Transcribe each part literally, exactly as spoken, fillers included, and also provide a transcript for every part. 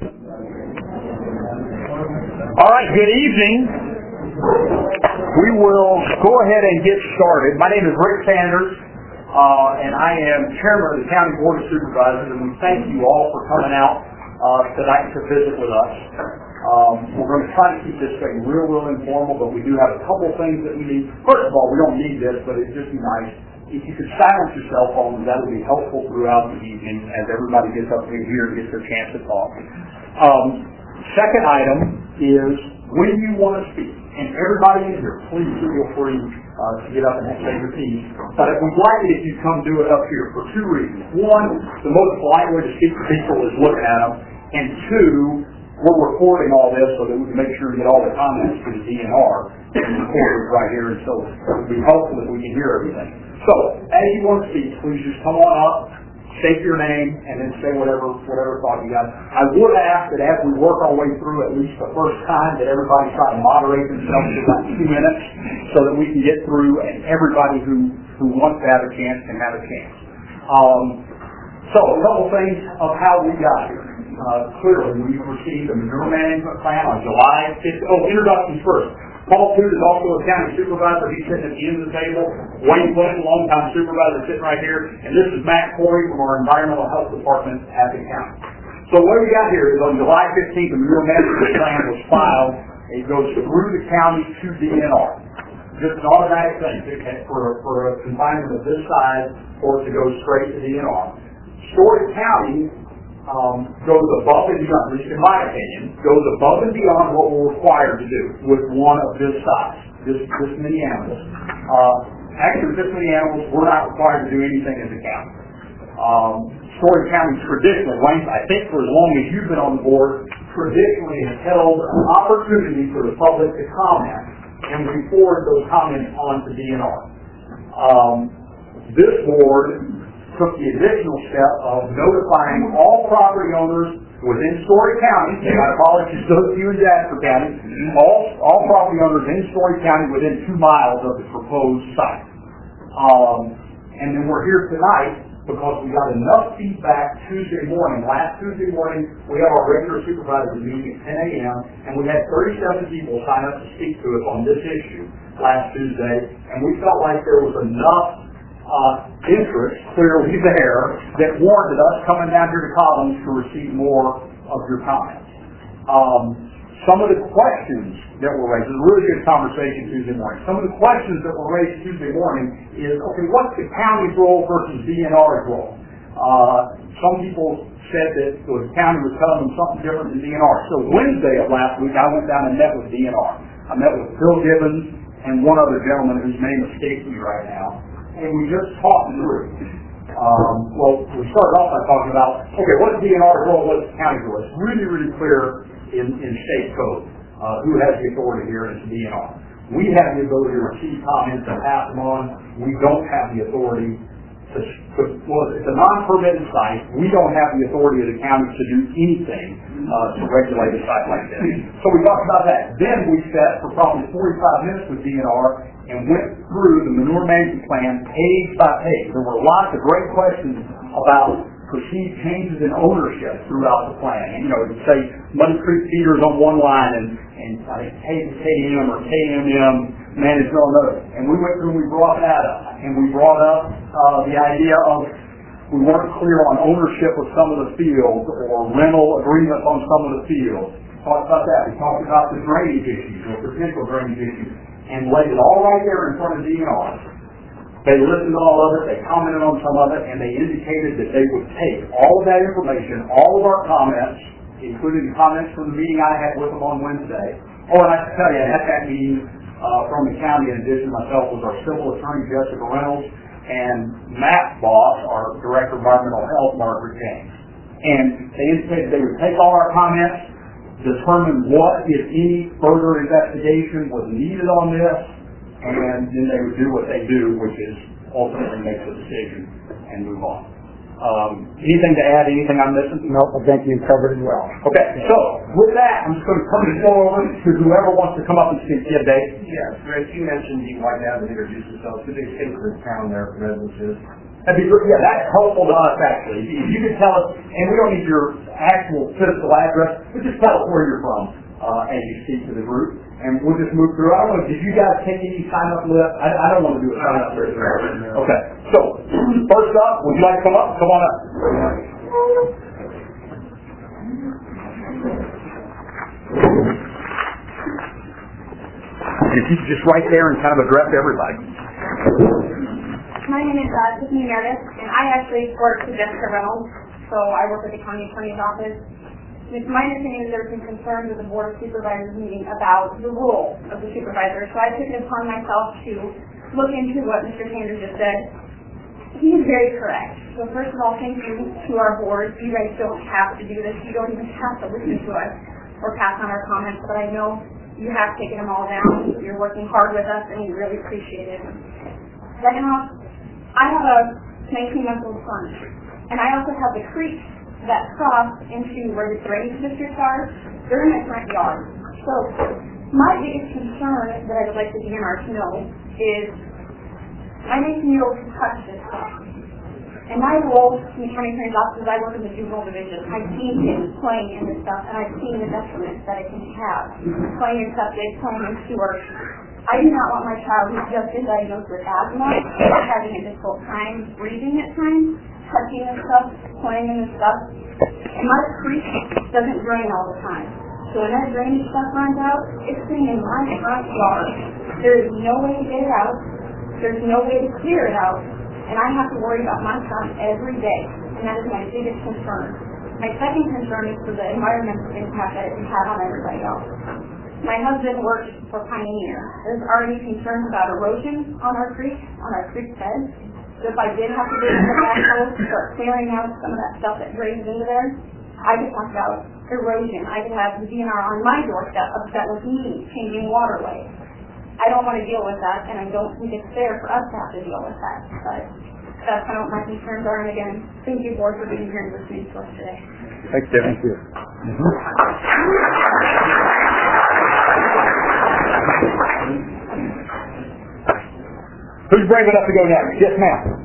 All right, good evening. We will go ahead and get started. My name is Rick Sanders, uh, and I am Chairman of the County Board of Supervisors, and we thank you all for coming out uh, tonight to visit with us. Um, we're going to try to keep this thing real, real informal, but we do have a couple things that we need. First of all, we don't need this, but it'd just be nice if you could silence your cell phones. That would be helpful throughout the evening as everybody gets up in here and gets their chance to talk. Um, second item is when you want to speak, and everybody in here, please feel free uh, to get up and say your piece. But we'd like it if you come do it up here for two reasons. One, the most polite way to speak to people is looking at them, and two, we're recording all this so that we can make sure we get all the comments to the D N R and recorded right here, and so it would be helpful if we can hear everything. So, as you want to speak, please just come on up, state your name, and then say whatever whatever thought you got. I would ask that as we work our way through at least the first time that everybody try to moderate themselves for about two minutes so that we can get through and everybody who, who wants to have a chance can have a chance. Um, so, a couple things of how we got here. Uh, clearly, we received a manure management plan on July fifth. Oh, introductions first. Paul Toot is also a county supervisor. He's sitting at the end of the table. Wayne Flynn, longtime supervisor, sitting right here. And this is Matt Corey from our Environmental Health Department at the county. So what we got here is on July fifteenth, the manure management plan was filed. It goes through the county to D N R. Just an automatic thing for, for a confinement of this size or to go straight to D N R. Story County Um, goes above and beyond, at least in my opinion, goes above and beyond what we're required to do with one of this size, this, this many animals. Uh, actually, with this many animals, we're not required to do anything as a county. Um, Story County traditionally, Wayne, I think for as long as you've been on the board, traditionally has held an opportunity for the public to comment, and we forward those comments on to D N R. Um, this board took the additional step of notifying all property owners within Story County, and I apologize to those of you in Jasper County, all, all property owners in Story County within two miles of the proposed site. Um, and then we're here tonight because we got enough feedback Tuesday morning. Last Tuesday morning, we had our regular supervisor meeting at ten a m, and we had thirty-seven people sign up to speak to us on this issue last Tuesday, and we felt like there was enough Uh, interest clearly there that warranted us coming down here to Collins to receive more of your comments. Um, some of the questions that were raised, it was a really good conversation Tuesday morning. Some of the questions that were raised Tuesday morning is, okay, what's the county's role versus D N R's role? Uh, some people said that the county was telling them something different than D N R. So Wednesday of last week, I went down and met with D N R. I met with Bill Gibbons and one other gentleman whose name escapes me right now. And we just talked through. Um, well, we started off by talking about, okay, what's D N R's role, what's the county's role? It's really, really clear in, in state code uh, who has the authority here, and it's D N R. We have the ability to receive comments and pass them on. We don't have the authority to, to well, it's a non-permitted site. We don't have the authority of the county to do anything uh, to regulate a site like this. So we talked about that. Then we sat for probably forty-five minutes with D N R and went through the manure management plan page by page. There were lots of great questions about perceived changes in ownership throughout the plan. And, you know, it would say Muddy Creek feeders on one line and, and I think K M or K M M management on another. And we went through and we brought that up. And we brought up uh, the idea of we weren't clear on ownership of some of the fields or rental agreements on some of the fields. Talked about that. We talked about the drainage issues or potential drainage issues and laid it all right there in front of D N R. They listened to all of it, they commented on some of it, and they indicated that they would take all of that information, all of our comments, including the comments from the meeting I had with them on Wednesday. Oh, and I can tell you, at that meeting uh, from the county, in addition to myself, was our civil attorney, Jessica Reynolds, and Matt's boss, our director of environmental health, Margaret James. And they indicated they would take all our comments, determine what, if any, further investigation was needed on this, and then they would do what they do, which is ultimately make the decision and move on. Um, anything to add? Anything I'm missing? No, I think you covered it well. Okay, so with that, I'm just going to turn the floor over to whoever wants to come up and speak. Yeah, Dave? Yes, Rick, you mentioned you'd like to have them introduce themselves. Who they think of the town their residents is? That'd be good. Yeah, that's helpful to us, actually. If you, if you could tell us, and we don't need your actual physical address, but just tell us where you're from uh, as you speak to the group, and we'll just move through. I don't know, did you guys take any sign-up list? I, I don't want to do a sign-up list. Okay, so first up, would you like to come up? Come on up. If you could just right there and kind of address everybody. My name is uh, Tiffany Meredith, and I actually work for Jessica Reynolds, so I work at the county attorney's office. It's my understanding that there's been concerns with the Board of Supervisors meeting about the role of the supervisor, so I took it upon myself to look into what Mister Sanders just said. He is very correct. So first of all, thank you to our board. You guys don't have to do this. You don't even have to listen to us or pass on our comments, but I know you have taken them all down. You're working hard with us, and we really appreciate it. Second off, I have a nineteen-month-old son, and I also have the creeks that cross into where the drainage districts are. They're in my front yard. So my biggest concern that I would like the D N R to know is my nineteen-year-old can touch this stuff. And my role in the county attorney's office is I work in the juvenile division. I've seen kids playing in this stuff, and I've seen the detriments that it can have. Playing in septic, playing in sewer. I do not want my child who's just been diagnosed with asthma, having a difficult time breathing at times, touching this stuff, playing in this stuff. And my creek doesn't drain all the time. So when that drainage stuff runs out, it's sitting in my front yard. There is no way to get it out. There's no way to clear it out. And I have to worry about my son every day. And that is my biggest concern. My second concern is for the environmental impact that it can have on everybody else. My husband works for Pioneer. There's already concerns about erosion on our creek, on our creek beds. So if I did have to do some backhoe to start clearing out some of that stuff that drains into there, I could talk about erosion. I could have the D N R on my doorstep upset with me changing waterways. I don't want to deal with that, and I don't think it's fair for us to have to deal with that. But that's kind of what my concerns are. And again, thank you, board, for being here and listening to us today. Thanks, Deb. Thank you. Mm-hmm. Who's brave enough to go next? Yes, ma'am.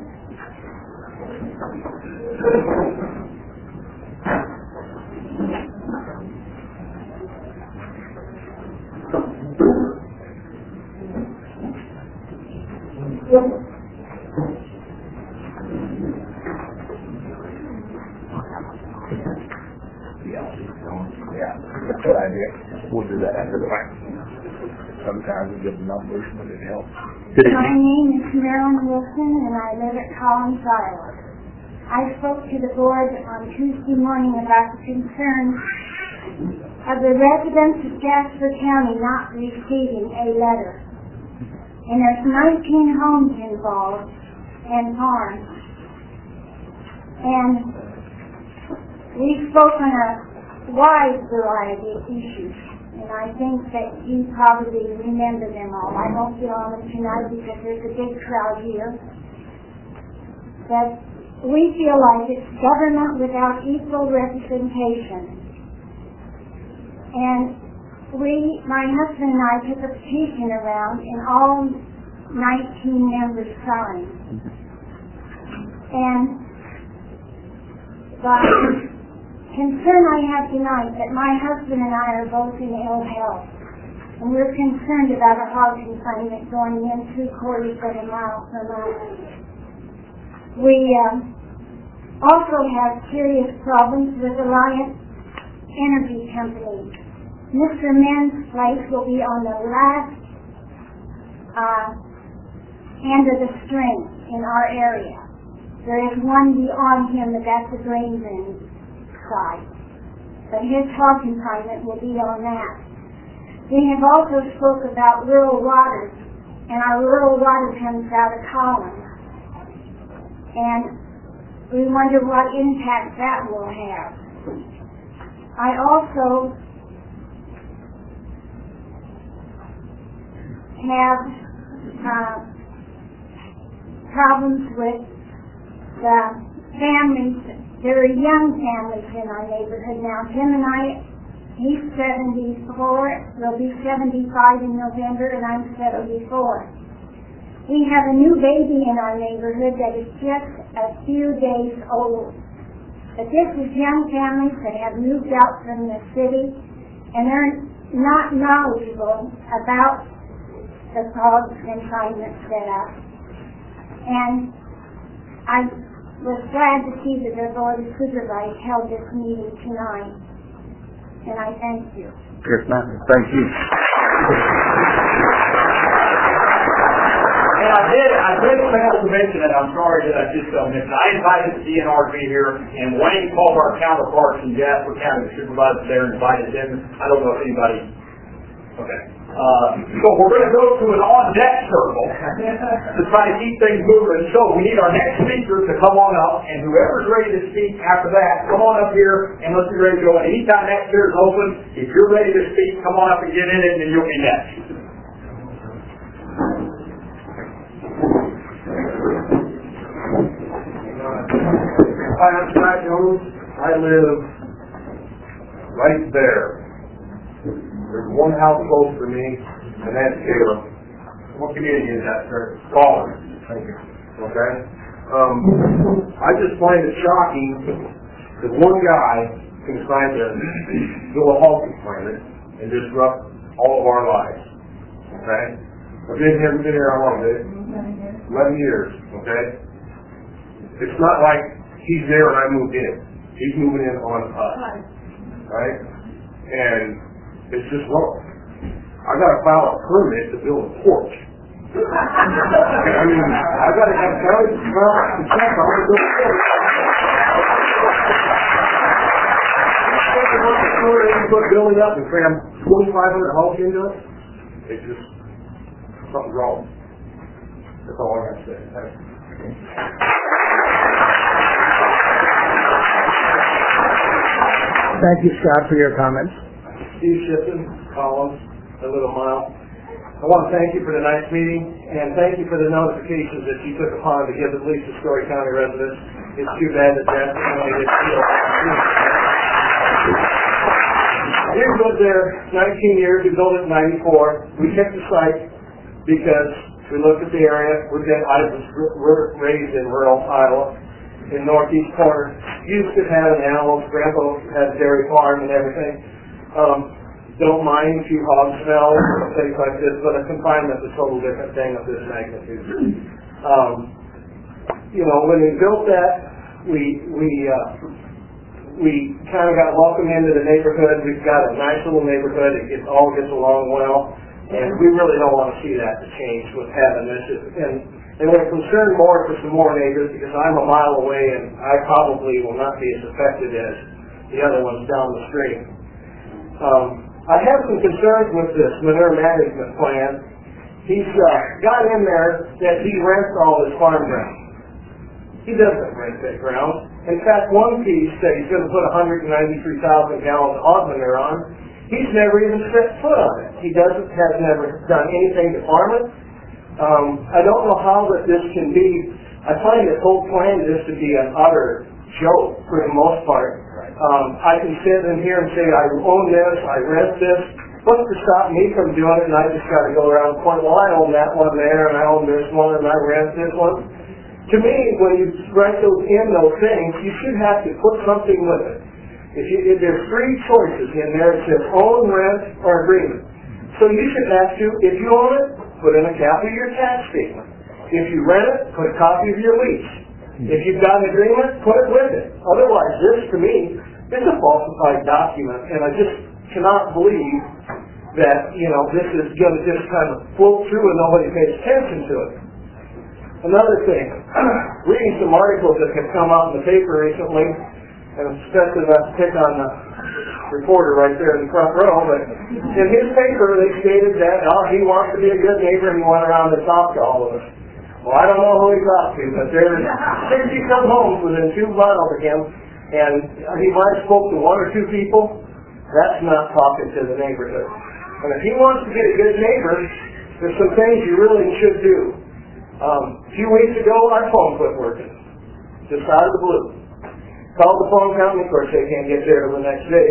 Yeah, that's a good idea. We'll do that after the fact. Sometimes we give numbers, but it helps. My name is Marilyn Wilson, and I live at Collins, Iowa. I spoke to the board on Tuesday morning about the concerns of the residents of Jasper County not receiving a letter. And there's nineteen homes involved and farms. And we've spoken a wide variety of issues. And I think that you probably remember them all. I won't get on them tonight because there's a big crowd here. But we feel like it's government without equal representation. And we, my husband and I, took a petition around and all nineteen members signed. And the concern I have tonight that my husband and I are both in ill health, and we're concerned about a hog confinement going in three quarters of a mile per month. We um, also have serious problems with Alliance Energy Company. Mister Men's place will be on the last uh, end of the string in our area. There is one beyond him, but that's the grain bin side. But his hog confinement will be on that. We have also spoke about rural waters, and our rural water comes out of Collins. And we wonder what impact that will have. I also have uh, problems with the families. There are young families in our neighborhood now. Jim and I, he's seventy-four, will be seventy-five in November, and I'm seventy-four. We have a new baby in our neighborhood that is just a few days old. But this is young families that have moved out from the city, and they're not knowledgeable about the hog confinement setup. And I was glad to see that the Board of Supervisors held this meeting tonight. And I thank you. Yes, ma'am. Thank you. And I did, I did fail to mention it, I'm sorry that I just don't mention it. I invited the D N R to be here, and Wayne called our counterparts in Jasper County, the supervisor there, and invited them. I don't know if anybody, okay. Uh, so we're going to go to an on-deck circle to try to keep things moving. So we need our next speaker to come on up, and whoever's ready to speak after that, come on up here, and let's be ready to go. Anytime that chair is open, if you're ready to speak, come on up and get in it, and then you'll be next. Hi, I'm Scott Jones. I live right there. There's one house close to me, and that's Caleb. What community is that, sir? Collins. Thank you. Okay? Um, I just find it shocking that one guy can decide to do a hog confinement and disrupt all of our lives. Okay? I've been here, been here how long, Dave? Eleven years. Okay? It's not like he's there and I moved in. He's moving in on us. Right? And it's just wrong. I gotta file a permit to build a porch. I mean, I gotta have county to file a check on to build a porch. You put a building up and cram twenty-five hundred hogs into it, it's just something's wrong. That's all I gotta say. Thank you, Scott, for your comments. Steve Shipton, Collins, a little mile. I want to thank you for tonight's meeting, and thank you for the notifications that you took upon to give at least the Story County residents. It's too bad that Jasper County didn't feel. We've lived there nineteen years. We built it in ninety-four. We picked the site because we looked at the area. We're I was raised in rural Iowa, in northeast corner. Used to have animals. Grandpa had a dairy farm and everything. Um, don't mind a few hog smells and things like this, but a confinement is a total different thing of this magnitude. Um, you know, when we built that, we we uh, we kind of got welcomed into the neighborhood. We've got a nice little neighborhood. It gets, all gets along well, and we really don't want to see that to change with having this. And and we're concerned more for some more neighbors because I'm a mile away, and I probably will not be as affected as the other ones down the street. Um, I have some concerns with this manure management plan. He's uh, got in there that he rents all his farm ground. He doesn't rent that ground. In fact, one piece that he's going to put one hundred ninety-three thousand gallons of hog manure on, he's never even set foot on it. He doesn't has never done anything to farm it. Um, I don't know how that this can be. I find this whole plan just to be an utter joke for the most part. Um, I can sit in here and say, I own this, I rent this. What's to stop me from doing it? And I just got to go around and point, well, I own that one there, and I own this one, and I rent this one. To me, when you write those in those things, you should have to put something with it. If, you, if there's three choices in there, it says own, rent, or agreement. So you should have to, if you own it, put in a copy of your tax statement. If you rent it, put a copy of your lease. If you've got an agreement, put it with it. Otherwise, this, to me, is a falsified document, and I just cannot believe that, you know, this is going to just kind of float through and nobody pays attention to it. Another thing, reading some articles that have come out in the paper recently, and especially not to pick on the reporter right there in the front row, but in his paper they stated that, oh, he wants to be a good neighbor and he went around and talked to all of us. Well, I don't know who he talked to, but there's sixty-some homes within two miles of him, and he might have spoke to one or two people. That's not talking to the neighborhood. And if he wants to be a good neighbor, there's some things you really should do. Um, a few weeks ago, our phone quit working, just out of the blue. Called the phone company, of course they can't get there till the next day.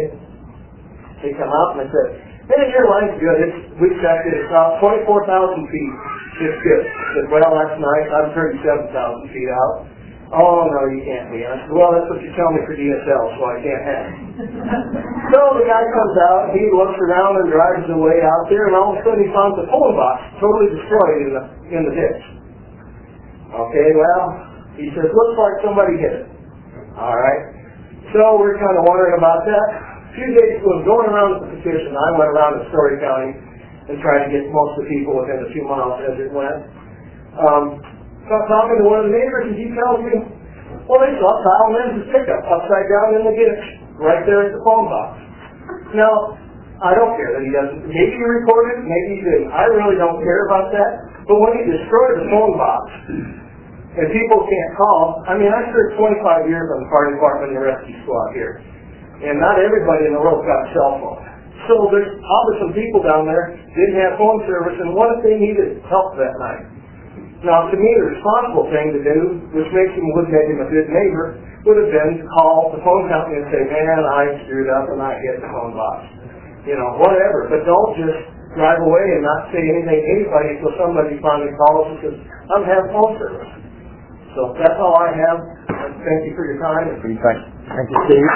They come out and they said, hey, your line's good. It's, we checked it, it's about twenty-four thousand feet. It's good. I said, well, that's nice. I'm thirty-seven thousand feet out. Oh, no, you can't be. And I said, well, that's what you tell me for D S L, so I can't have it. So the guy comes out, he looks around and drives away out there, and all of a sudden he finds the phone box totally destroyed in the, in the ditch. Okay, well, he says, looks like somebody hit it. All right. So we're kind of wondering about that. A few days was going around with the petition. I went around to Story County and tried to get most of the people within a few miles as it went. Um, so I'm talking to one of the neighbors, and he tells me, well, they saw Kyle Lenz's pickup upside down in the ditch, right there at the phone box. Now, I don't care that he doesn't. Maybe he recorded it, maybe he didn't. I really don't care about that. But when he destroyed the phone box, and people can't call, I mean, I served twenty-five years on the fire department and the rescue squad here. And not everybody in the world got a cell phone. So there's probably some people down there didn't have phone service, and what if they needed help that night? Now, to me, the responsible thing to do, which makes him would make him a good neighbor, would have been to call the phone company and say, man, I screwed up and I hit the phone box. You know, whatever. But don't just drive away and not say anything to anybody until somebody finally calls and says, I'm having phone service. So that's all I have. Thank you for your time. Thank you, Thank you Steve.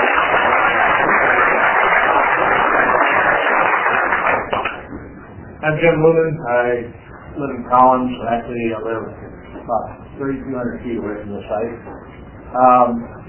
I'm Jim Lumen. I live in Collins. Actually, I live about thirty-two hundred feet away from the site. Um,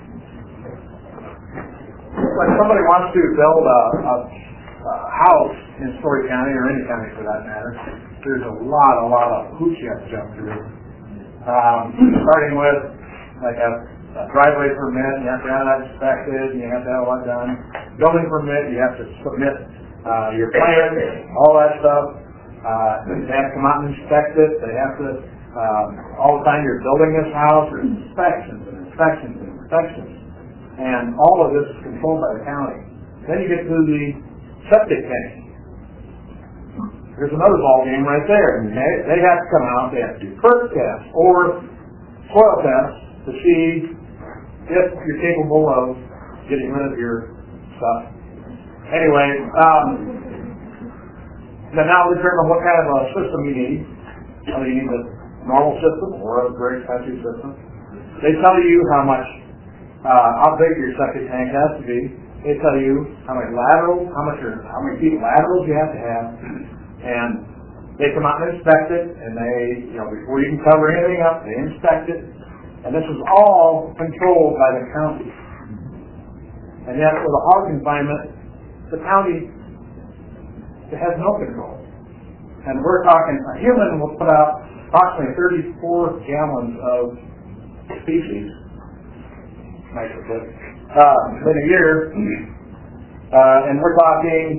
when somebody wants to build a, a, a house in Story County, or any county for that matter, there's a lot, a lot of hoops you have to jump through. Um, starting with like a, a driveway permit, you have to have that inspected, you have to have all that done. Building permit, you have to submit uh, your plans, all that stuff. Uh, they have to come out and inspect it. They have to, um, all the time you're building this house, there's inspections and inspections and inspections. And all of this is controlled by the county. Then you get to the septic tank. There's another ball game right there. They, they have to come out, they have to do perk tests or soil tests to see if you're capable of getting rid of your stuff. Anyway, um, then now we determine what kind of a system you need. Whether you need a normal system or a very expensive system. They tell you how much, uh, how big your septic tank has to be. They tell you how many laterals, how much, or how many feet laterals you have to have, and they come out and inspect it. And they, you know, before you can cover anything up, they inspect it. And this is all controlled by the county. And yet, with a hog confinement, the county has no control. And we're talking, a human will put out approximately thirty-four gallons of species, nitrogen, uh, in a year. Uh, and we're talking,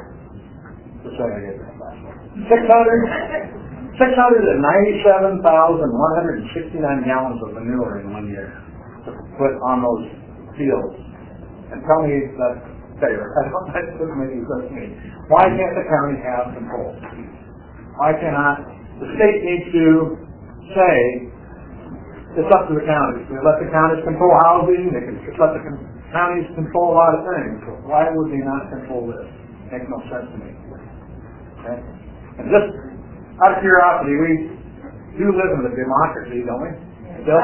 six hundred ninety-seven thousand one hundred sixty-nine gallons of manure in one year to put on those fields. And tell me that's fair. I don't, that doesn't make any sense to me. Why can't the county have control? Why cannot the state needs to say it's up to the counties? They let the counties control housing. They can let the counties control a lot of things. So why would they not control this? Makes no sense to me. Okay? And just out of curiosity, we do live in a democracy, don't we? Still?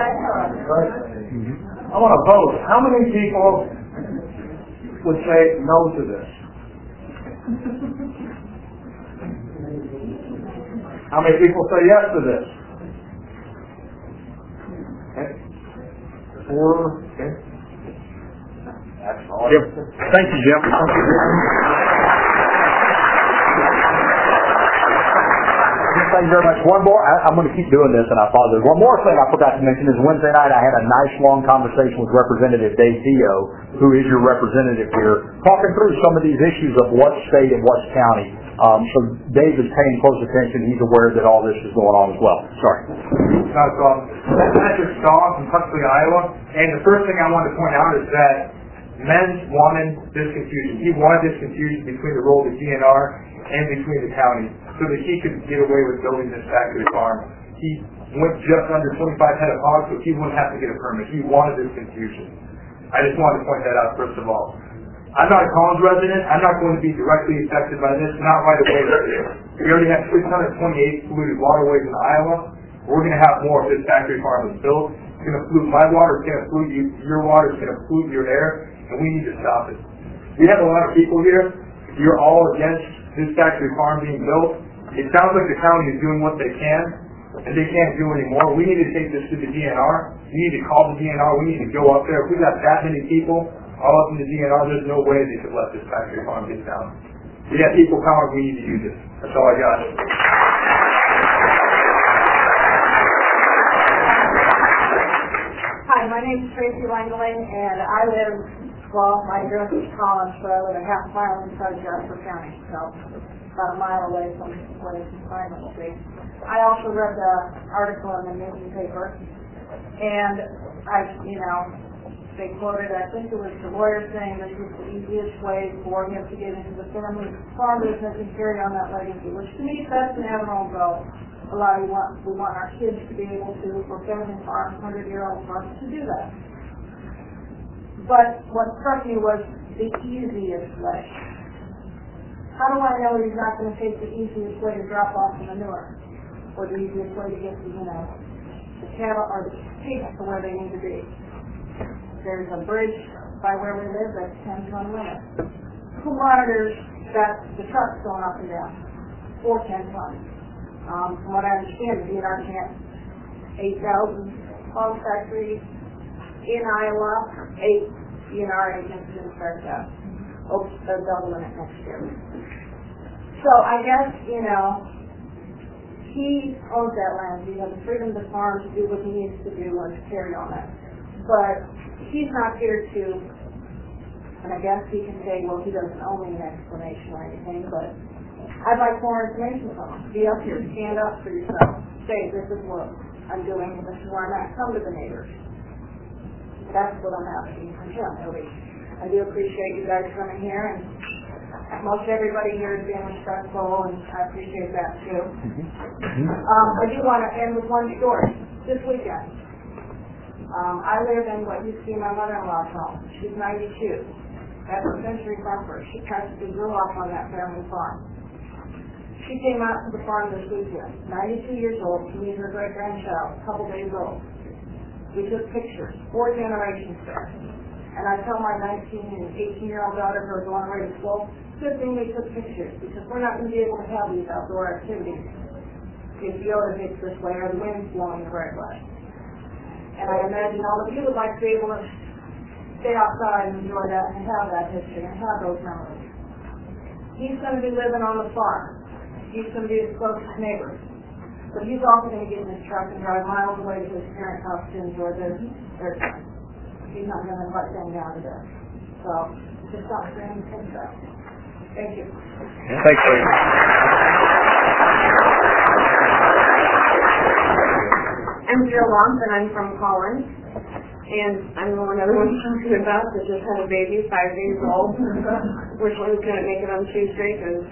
I want to vote. How many people would say no to this? How many people say yes to this? Okay. Four. Okay. That's all. Jim. Thank you, Jim. Thank you, Jim. Thank you very much. One more, I, I'm going to keep doing this, and I apologize. One more thing I forgot to mention is Wednesday night I had a nice long conversation with Representative Dave Dio, who is your representative here, talking through some of these issues of what state and what county. Um, so Dave is paying close attention. He's aware that all this is going on as well. Sorry. That's um, Patrick Stahl from Huxley, Iowa. And the first thing I want to point out is that Men's wanted this confusion. He wanted this confusion between the role of the D N R and between the county, so that he could get away with building this factory farm. He went just under twenty-five head of hogs, so he wouldn't have to get a permit. He wanted this confusion. I just wanted to point that out first of all. I'm not a Collins resident. I'm not going to be directly affected by this, not right away. We already have six hundred twenty-eight polluted waterways in Iowa. We're going to have more if this factory farm is built. It's going to pollute my water, it's going to pollute you, your water, it's going to pollute your air, and we need to stop it. We have a lot of people here. You're all against this factory farm being built. It sounds like the county is doing what they can, and they can't do anymore. We need to take this to the D N R. We need to call the D N R. We need to go up there. If we've got that many people all up in the D N R, there's no way they could let this factory farm get down. We have people power. We need to use it. That's all I got. Hi, my name is Tracy Langling, and I live, well, my address is Collins, but I live a half mile inside Jasper County, so about a mile away from where this assignment will be. I also read the article in the newspaper, and I, you know, they quoted, I think it was the lawyer saying this is the easiest way for him to get into the family farm business and carry on that legacy, which to me, that's an admirable goal. A lot of we want, we want our kids to be able to, for family farms, hundred-year-old farms, to do that. But what struck me was the easiest way. How do I know he's not going to take the easiest way to drop off the manure? Or the easiest way to get the, you know, the cattle or the pigs to where they need to be? There's a bridge by where we live that's ten ton limit. Who monitors that the trucks going up and down? Four ten tons. Um, from what I understand, the D N R can't eight thousand hog factories in Iowa, eight D N R agents in Fairfax. Oh, they're doubling it next year. So I guess, you know, he owns that land. He has the freedom to farm, to do what he needs to do and to carry on it. But he's not here to, and I guess he can say, well, he doesn't owe me an explanation or anything, but I'd like more information from him. Be up here, stand up for yourself. Say, this is what I'm doing, and this is where I'm at. Come to the neighbors. That's what I'm asking from him, at least. I do appreciate you guys coming here, and most everybody here is being respectful, and I appreciate that, too. Um, I do want to end with one story. This weekend, um, I live in what used to be my mother-in-law's home. She's ninety-two. That's a century bumper. She practically grew up on that family farm. She came out to the farm this weekend, ninety-two years old, to meet her great-grandchild, a couple days old. We took pictures, four generations there. And I tell my nineteen and eighteen-year-old daughter who are going away to school, good thing we took pictures, because we're not going to be able to have these outdoor activities if the odor hits this way or the wind's blowing the right way. And I imagine all of you would like to be able to stay outside and enjoy that and have that history and have those memories. He's going to be living on the farm. He's going to be his closest neighbor. But he's also going to get in his truck and drive miles away to his parents' house to enjoy their, their time. He's not going to let them down to this. So, just something for him to think about. Thank you. Thanks, Lee. I'm Jill Lump, and I'm from Collins. And I'm the one everyone's talking about that just had a baby, five days old. Which one's going to make it on Tuesday? Because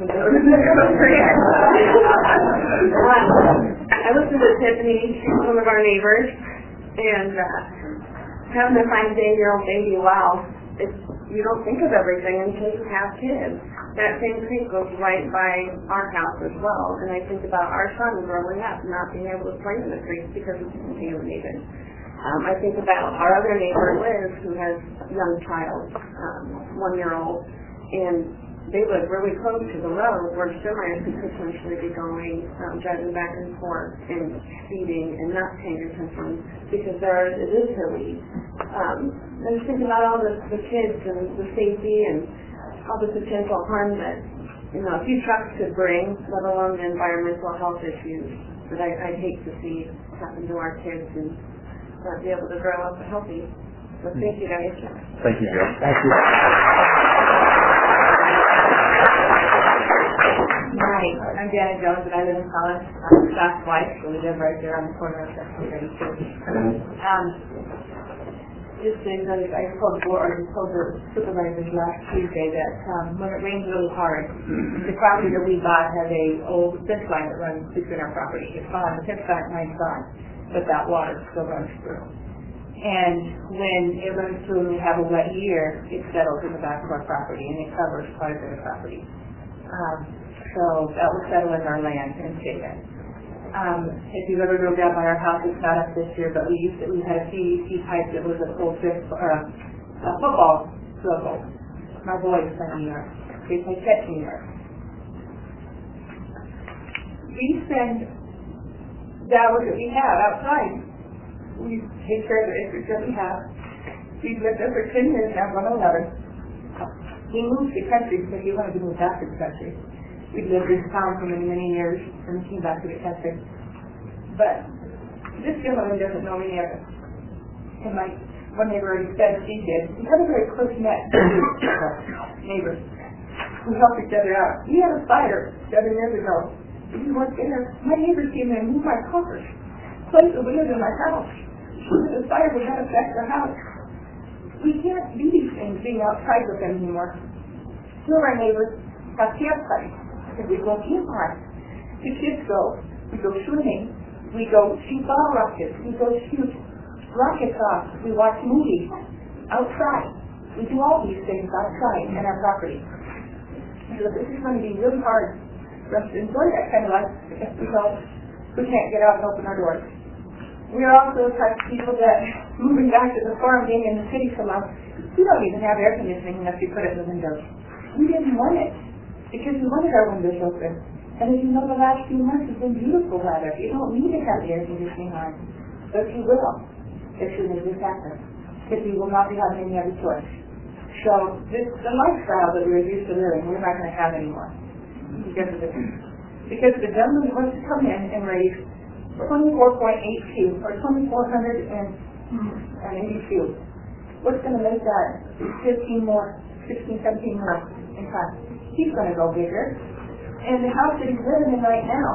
I listened to Tiffany, one of our neighbors, and uh, having a five-day-year-old baby, wow, it's, you don't think of everything until you have kids. That same creek goes right by our house as well, and I think about our son growing up, not being able to play in the creek because it's contaminated. Um, I think about our other neighbor, Liz, who has a young child, um, one-year-old, and they live really close to the road where semis could potentially be going, um, driving back and forth and speeding and not paying attention because there it is hilly. Um, I just think about all the, the kids and the safety and all the potential harm that, you know, a few trucks could bring, let alone the environmental health issues that I, I'd hate to see happen to our kids and not be able to grow up healthy. So thank you guys. Thank you, Jill. Thank you. Hi, I'm Janet Jones, and I live in Collins. I'm Scott's wife, so we live right there on the corner of Section thirty-two. Um, just things that I told the board, I told the supervisors last Tuesday that um, when it rains really hard, the property that we bought has a old fence line that runs between our property. It's gone, the fence line line's gone, but that water still runs through. And when it runs through and we have a wet year, it settles in the back of our property and it covers quite a bit of property. Um, so that will settle in our land and stay there. Um, if you've ever drove down by our house, it's not up this year, but we used to, we had a P V C pipe that was a full fifth, or a, a football field. My boys play New York. They play catch New York. We spend the hours that we have outside. We take care of the acreage that we have. We've lived there for ten years now, going on eleven. We moved to the country because we wanted to move back to the country. We'd lived in town for many, many years and came back to the country. But this gentleman doesn't know me either. And my one neighbor already said she did. We have a very close net neighbors. We help each other out. We had a fire seven years ago. We weren't there. My neighbor came in and moved my coffers, placed the windows in my house. The fire would not affect the house. We can't do these things being outside with them anymore. Two of our neighbors have campsites. And we go campfire. The kids go. We go swimming. We go shoot ball rockets. We go shoot rockets off. We watch movies outside. We do all these things outside in our property. So this is going to be really hard for us to enjoy that kind of life because we can't get out and open our doors. We are also the type of people that, moving back to the farm, being in the city so long, we don't even have air conditioning unless you put it in the windows. We didn't want it because we wanted our windows open. And as you know, the last few months has been beautiful weather. You don't need to have the air conditioning on, but you will as soon as this happens, because we will not be having any other choice. So this, the lifestyle that we were used to living, we're not going to have anymore because of this. Because the gentleman wants to come in and raise twenty-four point eight two or twenty-four hundred eighty-two. What's going to make that fifteen more, sixteen, seventeen more in time? He's going to go bigger. And the house that he's living in right now,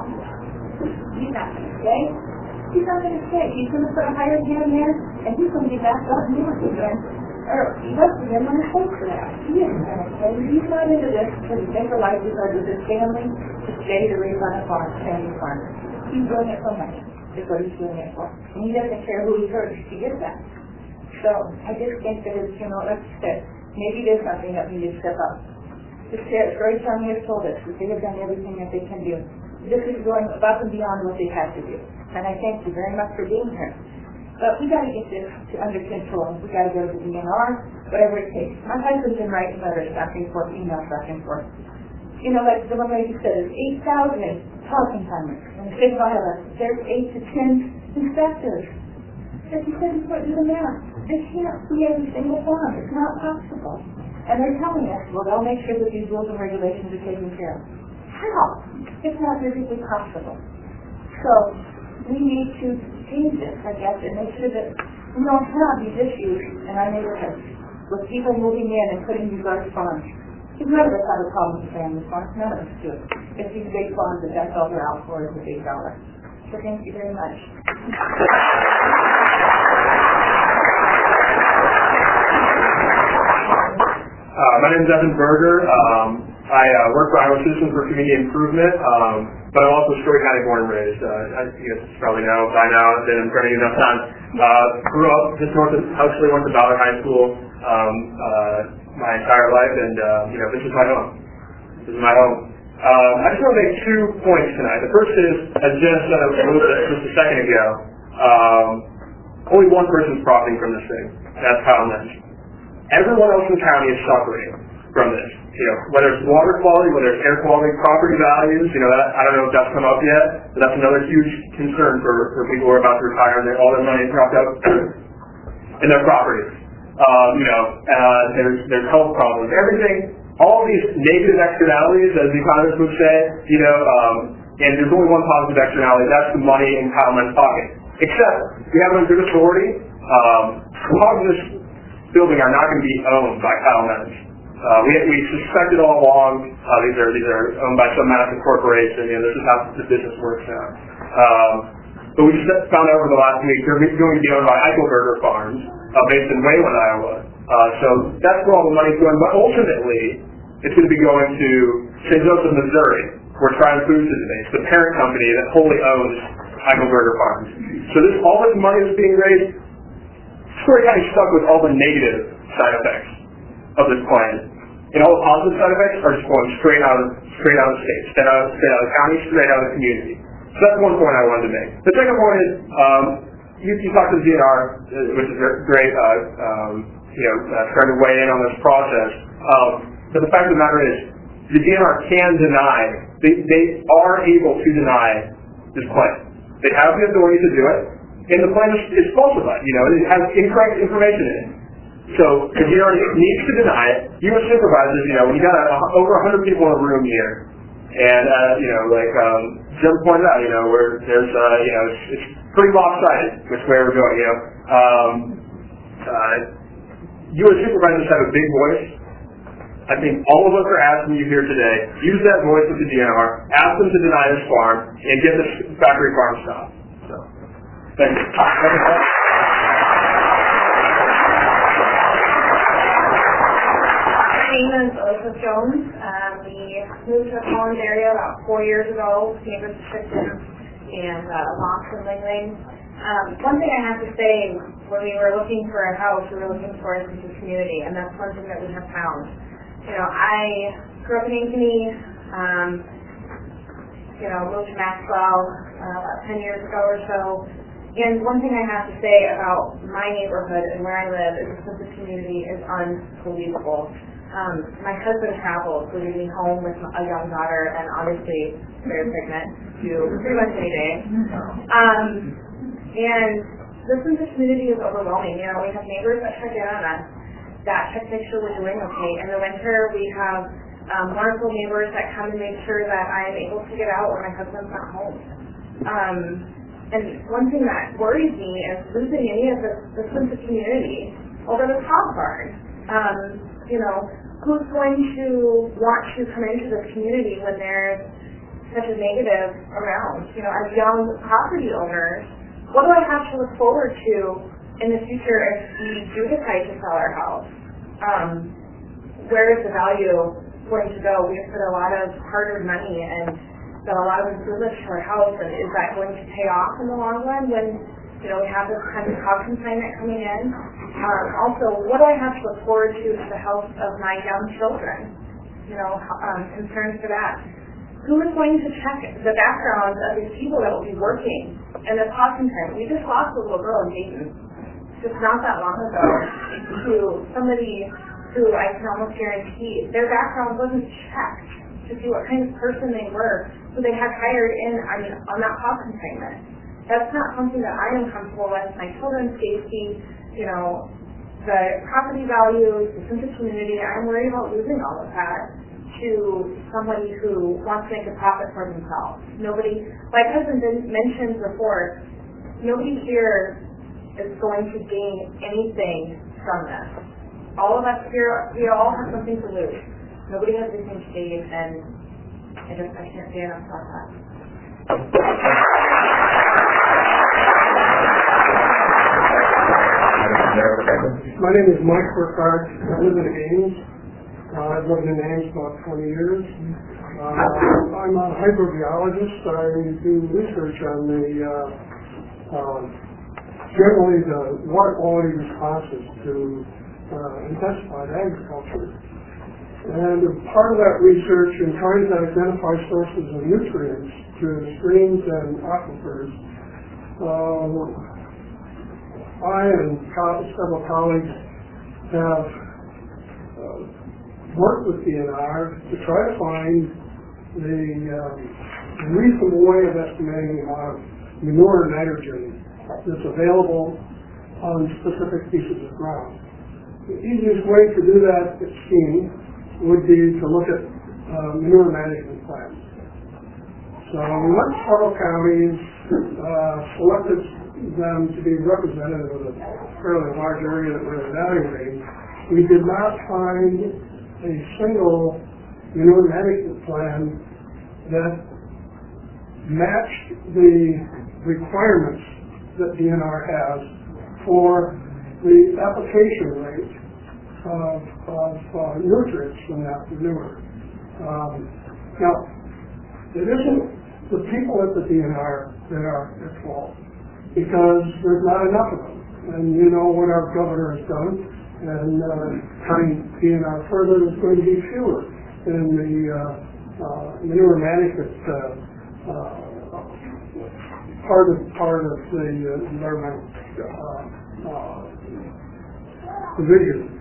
he's not going to stay. He's not going to stay. He's going to put a higher hand there, and he's going to be back up north again. Or West again when it's for that. He isn't going to stay. He's not into this for the bigger life because of his family to stay to raise on a farm, family farm. He's doing it for money. Is what he's doing it for. And he doesn't care who he hurts to get that. So I just think that it's, you know, like I said, maybe there's something that we need to step up. The Story County has told us that they have done everything that they can do. This is going above and beyond what they have to do. And I thank you very much for being here. But we got to get this to under control. We got to go to the D N R, whatever it takes. My husband's been writing letters back and forth, emails back and forth. You know, like the one lady said, there's eight thousand parking timers. In the state of Iowa, there's eight to ten inspectors. As you said, you put do the math. They can't see every single farm. It's not possible. And they're telling us, well, they'll make sure that these rules and regulations are taken care of. How? It's not physically possible. So we need to change this, I guess, and make sure that we don't have these issues in our neighborhoods with people moving in and putting these large farms. None of us have a problem with family farms. None of us do. It's these big farms that that's all they're out for is a big dollar. So thank you very much. Uh, my name is Evan Berger. Um, I uh, work for Iowa Citizens for Community Improvement, um, but I'm also Story County born and raised. Uh, I, you guys probably know by now. I've been in front of you enough times. Uh, grew up just north of Huxley, went to Ballard High School um, uh, my entire life, and uh, you know this is my home. This is my home. Um, I just want to make two points tonight. The first is, as Jen said a little bit just a second ago, um, only one person's profiting from this thing. That's Kyle Lynch. Everyone else in the county is suffering from this. You know, whether it's water quality, whether it's air quality, property values, you know, that, I don't know if that's come up yet, but that's another huge concern for, for people who are about to retire and all their money is dropped out in their properties. Um, you know, uh, there's, there's health problems, everything, all these negative externalities, as the economists would say, you know, um, and there's only one positive externality, that's the money in Kyle Lynch's pocket. Except, we have it on good authority, um, a lot of this building are not going to be owned by Kyle Lynch. Uh, we, we suspected all along uh, these are these are owned by some massive corporation. You know, this is how the business works now. Um, but we just found out over the last week they're going to be owned by Eichelberger Farms, uh, based in Wayland, Iowa. Uh, so that's where all the money's going. But ultimately, it's going to be going to Saint Joseph, Missouri, where Triumph Foods is based, the parent company that wholly owns Eichelberger Farms. So this all this money is being raised. Story County stuck with all the negative side effects of this plan. And all the positive side effects are just going straight out of straight out of the state, straight out, straight out of the county, straight out of the community. So that's one point I wanted to make. The second point is, um, you, you talked to the D N R, uh, which is great, uh, um, you know, uh, starting to weigh in on this process. Um, but the fact of the matter is, the D N R can deny, they, they are able to deny this plan. They have the authority to do it, and the plan is, is falsified. You know, it has incorrect information in it. So the D N R needs to deny it. You as supervisors, you know, when you got a, a, over one hundred people in a room here, and uh, you know, like um, Jim pointed out, you know, where there's, uh, you know, it's, it's pretty lopsided which way we're going. You know, um, uh, you as supervisors have a big voice. I think all of us are asking you here today, use that voice with the D N R, ask them to deny this farm, and get this factory farm stopped. So, thank you. My name is Elizabeth Jones. Um, we moved to the Collins area about four years ago, neighbors shipped in, and uh, lost in Ling. Um, one thing I have to say, when we were looking for a house, we were looking for a sense of community, and that's one thing that we have found. You know, I grew up in Ankeny, um, you know, moved to Maxwell uh, about ten years ago or so, and one thing I have to say about my neighborhood and where I live is the sense of community is unbelievable. Um, my husband travels, leaving me home with a young daughter, and obviously very pregnant, to pretty much any day. Um, and the sense of community is overwhelming. You know, we have neighbors that check in on us, that check make sure we're doing okay. In the winter, we have um, wonderful neighbors that come and make sure that I am able to get out when my husband's not home. Um, and one thing that worries me is losing any of the, the sense of community over the top barn. Um, you know, who's going to want to come into this community when there's such a negative around? You know, as young property owners, what do I have to look forward to in the future if we do decide to sell our house? Um, where is the value going to go? We've put a lot of hard-earned money and done a lot of improvements to our house, and is that going to pay off in the long run when, you know, we have this kind of hog consignment coming in? Um, also, what do I have to look forward to to the health of my young children? You know, um, concerns for that. Who is going to check the backgrounds of these people that will be working in this hog consignment? We just lost a little girl in Dayton just not that long ago to somebody who I can almost guarantee their background wasn't checked to see what kind of person they were, who they had hired in, I mean, on that hog consignment. That's not something that I am comfortable with. My children's safety, you know, the property values, the sense of community, I'm worried about losing all of that to somebody who wants to make a profit for themselves. Nobody, like husband mentioned before, nobody here is going to gain anything from this. All of us here, we all have something to lose. Nobody has anything to gain, and I just, I can't say enough about that. My name is Mike Burkhardt. I live in Ames. Uh, I've lived in Ames about twenty years. Uh, I'm a hydrogeologist. I do research on the uh, uh, generally the water quality responses to uh, intensified agriculture. And part of that research in trying to identify sources of nutrients to streams and aquifers, uh, I and co- several colleagues have uh, worked with D N R to try to find the um, reasonable way of estimating the amount of manure and nitrogen that's available on specific pieces of ground. The easiest way to do that, it seems, would be to look at uh, manure management plans. So we went to several counties, uh, selected them to be representative of a fairly large area that we're evaluating. We did not find a single manure management plan that matched the requirements that D N R has for the application rate of, of uh, nutrients from that manure. Um, now, it isn't the people at the D N R that are at fault, because there's not enough of them. And you know what our governor has done, and uh, tying D N R further is going to be fewer in the uh, uh, manure management uh, uh, part of part of the uh, environmental uh, uh, division.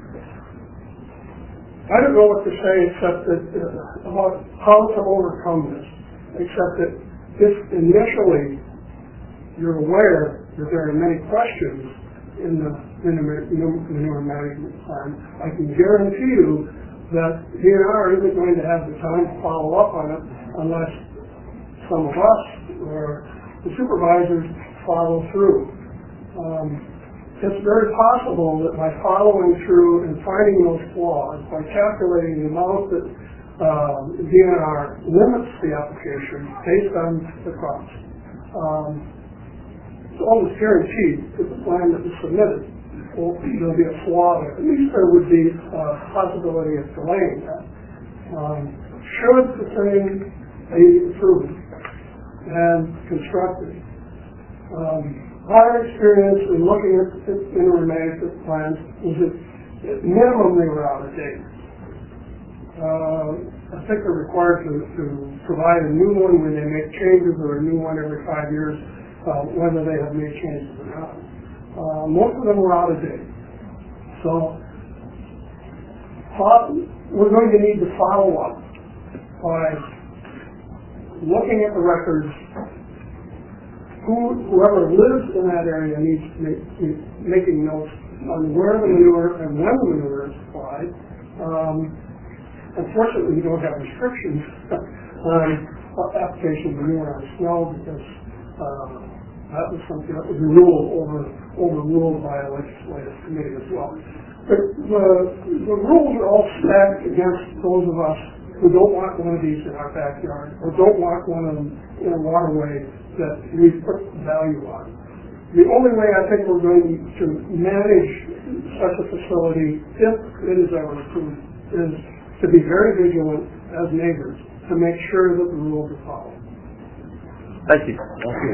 I don't know what to say except that uh, about how to overcome this, except that if initially you're aware that there are many questions in the manure management plan, I can guarantee you that D N R isn't going to have the time to follow up on it unless some of us or the supervisors follow through. Um, it's very possible that by following through and finding those flaws, by calculating the amount that uh, D N R limits the application based on the crops, um, it's almost guaranteed that the plan that was submitted will there'll be a flaw there. At least there would be a possibility of delaying that. Um, should the thing be approved and constructed, um, our experience in looking at the manure management plans was that at minimum they were out of date. Uh, I think they're required to, to provide a new one when they make changes, or a new one every five years, uh, whether they have made changes or not. Uh, most of them were out of date. So we're going to need to follow up by looking at the records. Who, whoever lives in that area needs to make, be making notes on where the manure and when the manure is applied. Um, unfortunately, we don't have restrictions on application of manure on snow, because uh, that was something that was ruled over overruled by a legislative committee as well. But the, the rules are all stacked against those of us who don't want one of these in our backyard, or don't want one of them in a waterway that we put value on. The only way I think we're going to manage such a facility, if it is ever approved, is to be very vigilant as neighbors to make sure that the rules are followed. Thank you. Thank you.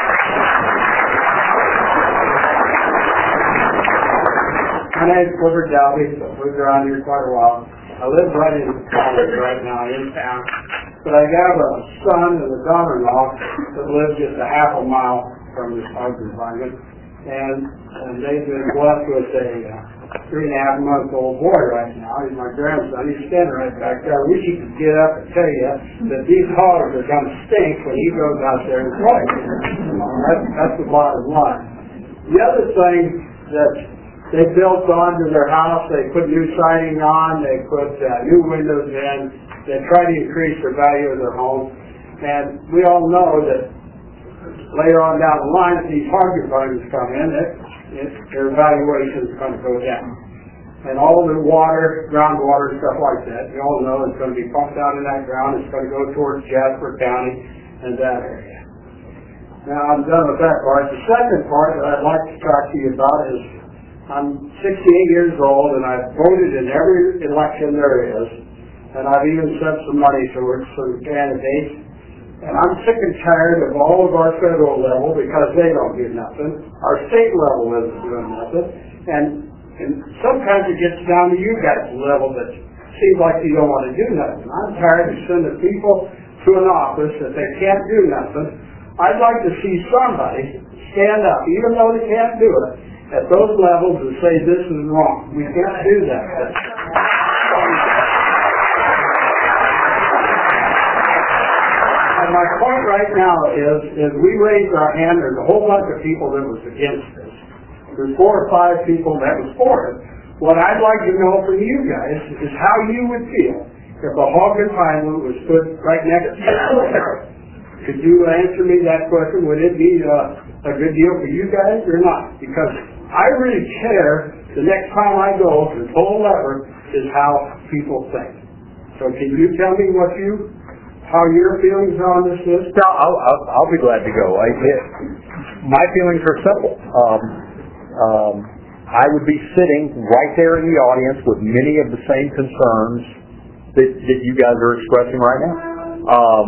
My name is Clifford Dalby. I've lived around here quite a while. I live right in college right now in town, but I have a son and a daughter-in-law that live just a half a mile from this hog confinement, and and they've been blessed with a uh, three and a half month old boy right now. He's my grandson. He's standing right back there. I wish he could get up and tell you that these hogs are going to stink when he goes out there and plays. That's, that's the bottom line. The other thing that they built onto their house, they put new siding on, they put uh, new windows in, they try to increase the value of their home. And we all know that later on down the line, if these hog confinements come in, it, it, their valuation is going to go down. And all the water, groundwater, stuff like that, you all know it's going to be pumped out in that ground. It's going to go towards Jasper County and that area. Now, I'm done with that part. The second part that I'd like to talk to you about is I'm sixty-eight years old, and I've voted in every election there is, and I've even sent some money towards some candidates. And I'm sick and tired of all of our federal level, because they don't do nothing. Our state level isn't doing nothing. And, and sometimes it gets down to you guys' level that seems like you don't want to do nothing. I'm tired of sending people to an office that they can't do nothing. I'd like to see somebody stand up, even though they can't do it, at those levels and say this is wrong. We can't do that. And my point right now is, is we raised our hand. There's a whole bunch of people that was against this. There's four or five people that was for it. What I'd like to know from you guys is how you would feel if a hog confinement was put right next to you. Could you answer me that question? Would it be uh, a good deal for you guys or not? Because I really care the next time I go to pull a lever is how people think. So can you tell me what you, how your feelings on this is? No, I'll, I'll, I'll be glad to go. I, it, my feelings are simple. Um, um, I would be sitting right there in the audience with many of the same concerns that, that you guys are expressing right now. Um,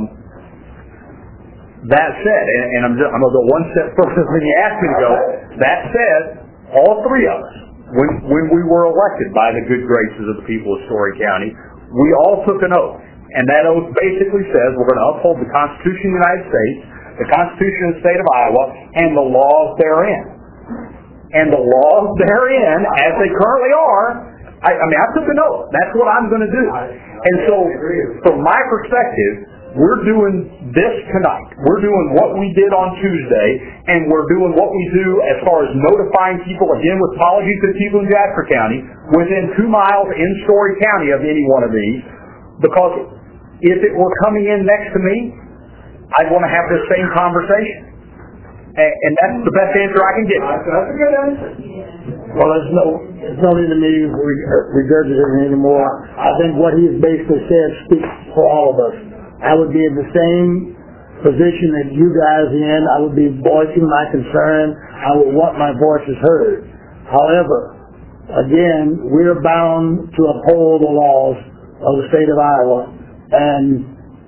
that said, and, and I'm, just, I'm going to go one step further than you asked me to go. That said, all three of us, when, when we were elected by the good graces of the people of Story County, we all took an oath. And that oath basically says we're going to uphold the Constitution of the United States, the Constitution of the state of Iowa, and the laws therein. And the laws therein, as they currently are, I, I mean, I took an oath. That's what I'm going to do. And so, from my perspective, we're doing this tonight. We're doing what we did on Tuesday, and we're doing what we do as far as notifying people, again, with apologies to people in Jasper County, within two miles in Story County of any one of these, because if it were coming in next to me, I'd want to have this same conversation. And, and that's the best answer I can give. That's a good answer. Well, there's no, there's no need to me regurgitating anymore. I think what he's basically said speaks for all of us. I would be in the same position that you guys in. I would be voicing my concern. I would want my voices heard. However, again, we're bound to uphold the laws of the state of Iowa. And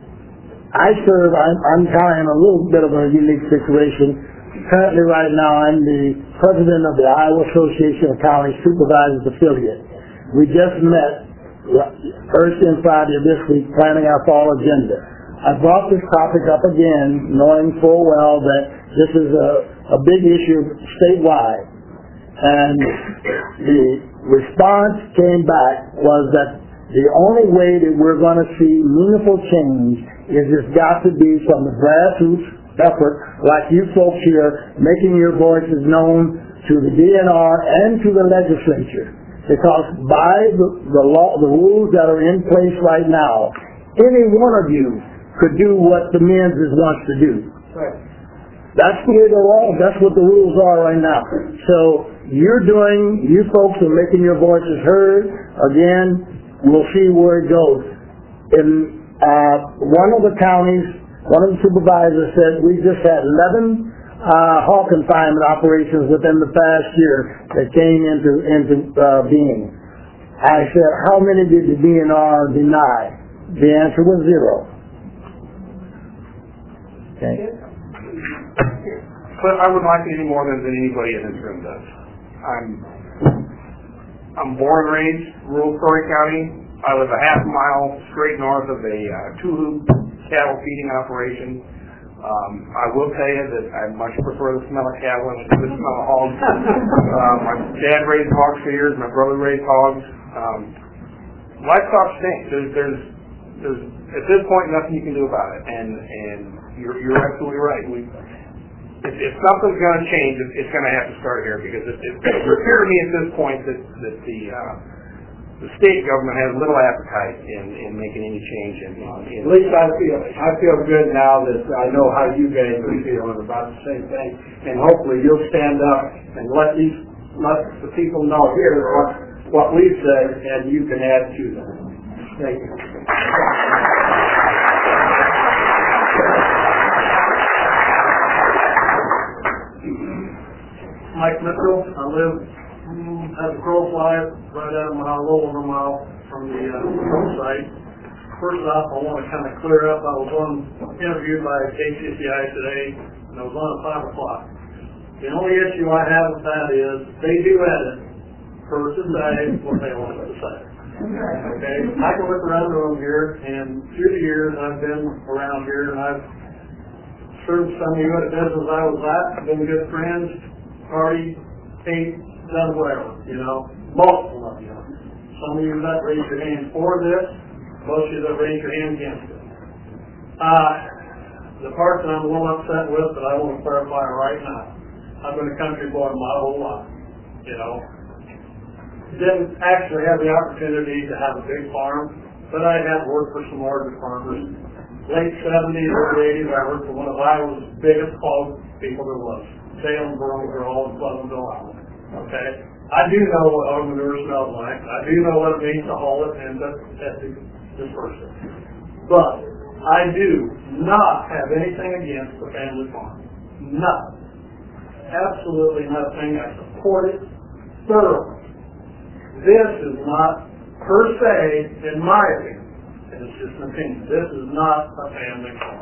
I serve, I'm, I'm kind of in a little bit of a unique situation. Currently right now, I'm the president of the Iowa Association of County Supervisors Affiliate. We just met Thursday and Friday of this week planning our fall agenda. I brought this topic up again, knowing full well that this is a, a big issue statewide. And the response came back was that the only way that we're going to see meaningful change is it's got to be from the grassroots effort, like you folks here, making your voices known to the D N R and to the legislature. Because by the, the law, the rules that are in place right now, any one of you could do what the Menzies wants to do. Right. That's the way the law, that's what the rules are right now. So you're doing, you folks are making your voices heard. Again, we'll see where it goes. In uh, one of the counties, one of the supervisors said we just had eleven Uh, hog confinement operations within the past year that came into into uh, being. I said, how many did the D N R deny? The answer was zero. Okay. But I would like it any more than, than anybody in this room does. I'm I'm born and raised rural Story County. I live a half mile straight north of a uh, two-loop cattle feeding operation. Um, I will tell you that I much prefer the smell of cattle and the smell of hogs. uh, my dad raised hogs for years. My brother raised hogs. Um, livestock stinks. There's, there's, there's, at this point, nothing you can do about it. And and you're, you're absolutely right. We, if, if something's going to change, it, it's going to have to start here because it, it, it would appear to me at this point that that the uh, the state government has little appetite in, in making any change in, in, in At least I feel I feel good now that I know how you guys are feeling about the same thing, and hopefully you'll stand up and let these let the people know here what what we've said, and you can add to them. Thank you. Mike Mitchell. I live as a crow flies right at a mile, a little over a mile from the uh, site. First off, I want to kind of clear up. I was on interviewed by K C C I today, and I was on at five o'clock. The only issue I have with that is they do edit for to say what they want to say. Okay, I can look around the room here, and through the years I've been around here, and I've served some of you at a business I was at, been good friends, party, ate, done whatever, you know, multiple of you. Some of you that raise your hand for this, most of you that raise your hand against it. Uh, the part that I'm a little upset with, but I want to clarify right now, I've been a country boy my whole life, you know. Didn't actually have the opportunity to have a big farm, but I had worked for some larger farmers. Late seventies, early eighties, I worked for one of Iowa's biggest hog people there was, Salem, Burl, Girl, and Pleasantville, Iowa. Okay, I do know what hog manure smells like. I do know what it means to haul it and to, to disperse it. But I do not have anything against the family farm. Nothing. Absolutely nothing. I support it thoroughly. This is not per se, in my opinion, and it's just an opinion, this is not a family farm.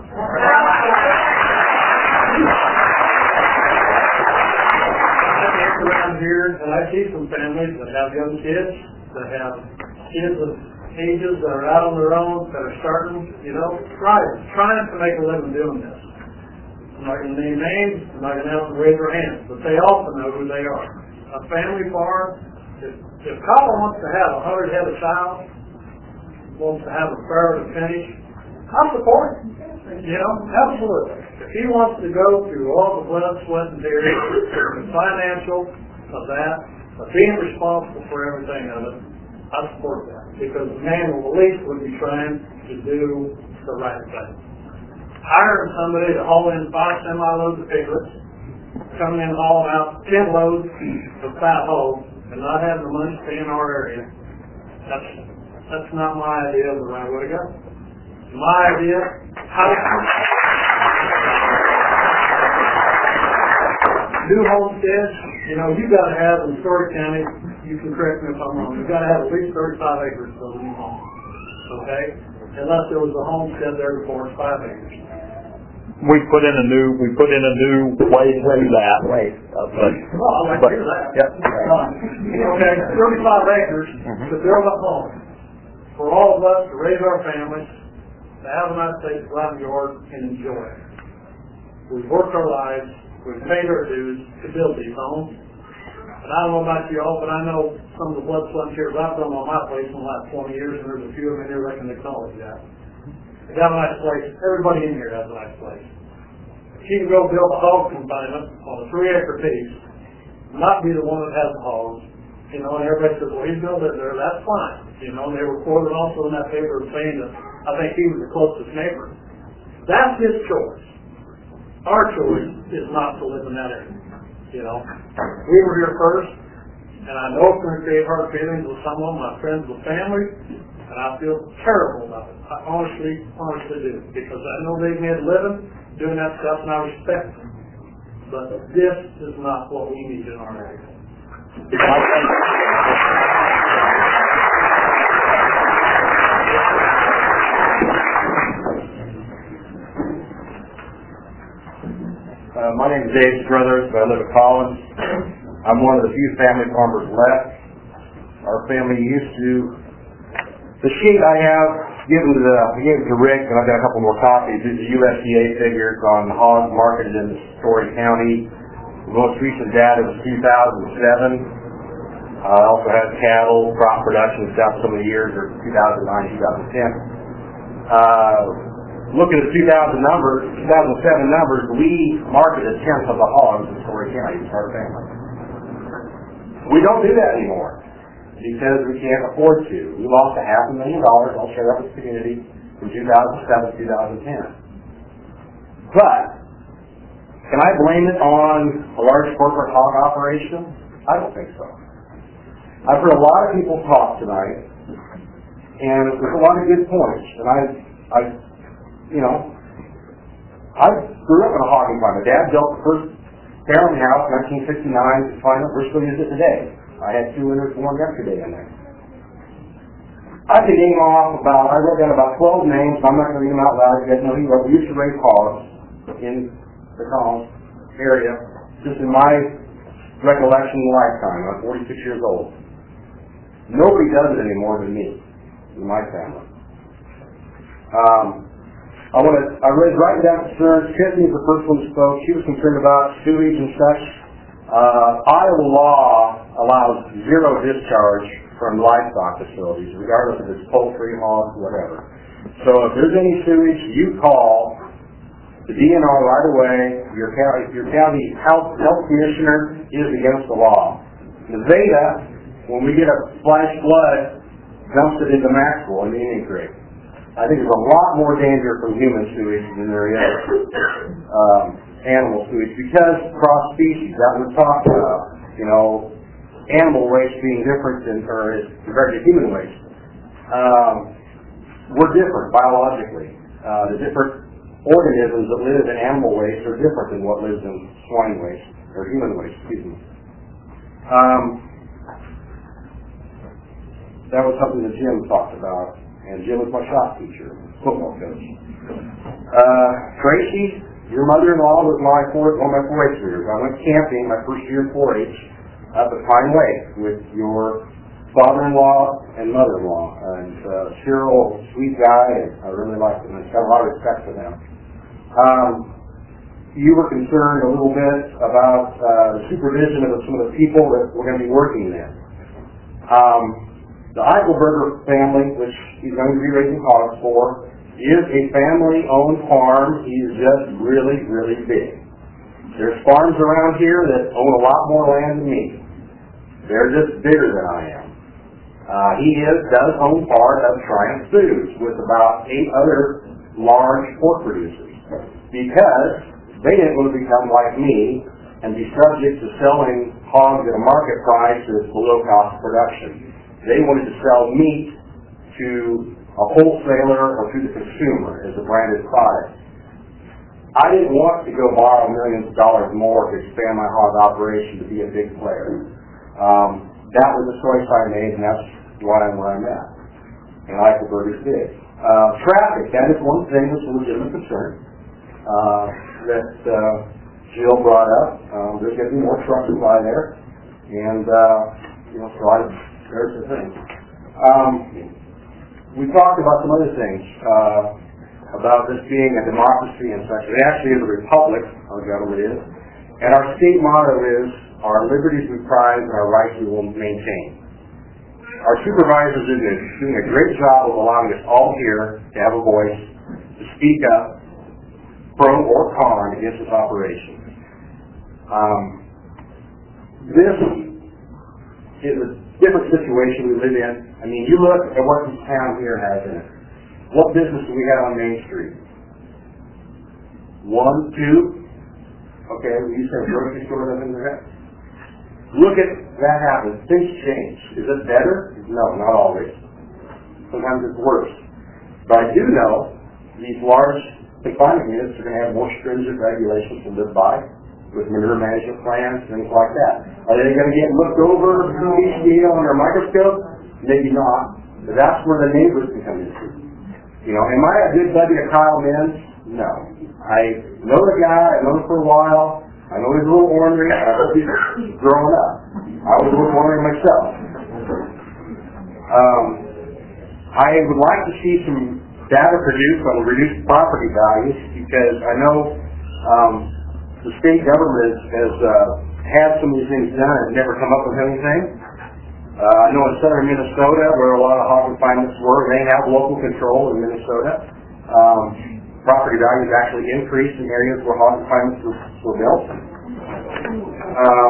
around here, and I see some families that have young kids, that have kids of ages that are out on their own, that are starting, you know, trying, trying to make a living doing this. I'm not going to name names, I'm not going to have them raise their hands, but they also know who they are. A family farm, if, if Kyle wants to have a hundred head of sow, wants to have a fair to finish, I'll support him. You know, absolutely. If he wants to go through all the blood, sweat, and tears, the financial of that, of being responsible for everything of it, I support that. Because the man will at least would be trying to do the right thing. Hiring somebody to haul in five semi-loads of piglets, coming in and hauling out ten loads of fat hogs, and not having the money to stay in our area, that's, that's not my idea of the right way to go. My idea, how new homesteads, you know, you've got to have in Story County, you can correct me if I'm wrong, you've got to have at least thirty-five acres to build a new home. Okay? Unless there was a homestead there before it's five acres. We put in a new, we put in a new way to do that. Right. But, well, I like but, to hear that. Yep. Okay, thirty-five acres mm-hmm. to build a home for all of us to raise our families, to have a nice place to go out in the yard and enjoy it. We've worked our lives, we've paid our dues to build these homes. And I don't know about you all, but I know some of the blood, sweat, and tears I've done on my place in the last twenty years, and there's a few of them in here that can acknowledge that. We got a nice place. Everybody in here has a nice place. If you can go build a hog confinement on a three acre piece, not be the one that has the hogs, you know, and everybody says, well, he's built it there, that's fine. You know, and they were quoted also in that paper saying that I think he was the closest neighbor. That's his choice. Our choice is not to live in that area. You know, we were here first, and I know it's going to create hard feelings with some of my friends with families, and I feel terrible about it. I honestly, honestly do, because I know they've made a living doing that stuff, and I respect them. But this is not what we need in our area. Uh, my name is Dave Struthers, I live at Collins. I'm one of the few family farmers left. Our family used to, the sheet I have given to the, I gave it to Rick, and I've got a couple more copies. These are U S D A figures on hogs marketed in Story County. The most recent data was two thousand seven. I uh, also had cattle, crop production stuff some of the years, or two thousand nine, two thousand ten. Uh, Looking at the two thousand numbers, two thousand seven numbers, we marketed a tenth of the hogs in Story County to our family. We don't do that anymore because we can't afford to. We lost a half a million dollars, I'll share that with the community, from two thousand seven to two thousand ten. But, can I blame it on a large corporate hog operation? I don't think so. I've heard a lot of people talk tonight, and there's a lot of good points, and I, I You know, I grew up in a hog environment. Dad built the first family house in nineteen sixty-nine. It's fine. We're still using it today. I had two winners born yesterday in there. I could name off about, I wrote down about twelve names. I'm not going to read them out loud. You guys know who you are. We used to raise hogs in the Collins area, just in my recollection lifetime. I'm forty-six years old. Nobody does it any more than me in my family. Um, I want to, I raised right down concerns. Tiffany was the first one who spoke. She was concerned about sewage and such. Uh, Iowa law allows zero discharge from livestock facilities, regardless if it's poultry, hogs, whatever. So if there's any sewage, you call the D N R right away. Your county, your county health, health commissioner is against the law. Nevada, when we get a flash flood, dumps it into Maxwell in the Indian Creek. I think there's a lot more danger from human sewage than there is um, animal sewage because cross species, that was talked about. You know, animal waste being different than, or compared to human waste. Um, we're different biologically. Uh, the different organisms that live in animal waste are different than what lives in swine waste, or human waste, excuse me. Um, that was something that Jim talked about. And Jim was my shop teacher, football coach. Uh, Tracy, your mother-in-law was my four, one of my four H leaders. I went camping my first year in four H. up at Pine Lake with your father-in-law and mother-in-law. And uh, Cyril, sweet guy, and I really liked him. I have a lot of respect for them. Um, you were concerned a little bit about uh, the supervision of some of the people that we're going to be working there. Um, the Eichelberger family, which he's going to be raising hogs for, is a family-owned farm. He is just really, really big. There's farms around here that own a lot more land than me. They're just bigger than I am. Uh, he is, does own part of Triumph Foods with about eight other large pork producers because they didn't want to become like me and be subject to selling hogs at a market price that's below cost of production. They wanted to sell meat to a wholesaler or to the consumer as a branded product. I didn't want to go borrow millions of dollars more to expand my hog operation to be a big player. Um, that was a choice I made, and that's why I'm where I'm at. And Eichelberger's big. Uh, traffic, that is one thing that's a legitimate concern uh, that uh, Jill brought up. Um, there's going to be more trucks fly there, and uh, you know, so I, there's the thing. Um, we talked about some other things. Uh, about this being a democracy and such. It actually is a republic, our government is. And our state motto is, our liberties we prize and our rights we will maintain. Our supervisors are doing a great job of allowing us all here to have a voice, to speak up, pro or con against this operation. Um, this is a different situation we live in. I mean, you look at what this town here has in it. What business do we have on Main Street? One, two? Okay, we used to have a grocery store living there. Look at that happen. Things change. Is it better? No, not always. Sometimes it's worse. But I do know these large confinement units are going to have more stringent regulations to live by with manure management plans, things like that. Are they going to get looked over through H D A under a microscope? Maybe not. But that's where the neighbors can come into. You know, am I a good buddy of Kyle Menz? No. I know the guy, I've known him for a while, I know he's a little ornery, I hope he's growing up. I was a little ornery myself. Um, I would like to see some data produced on reduced property values because I know um, the state government has uh, had some of these things done and never come up with anything. Uh, I know in southern Minnesota, where a lot of hog confinements were, they have local control in Minnesota. Um, property values actually increased in areas where hog confinements were, were built. Um,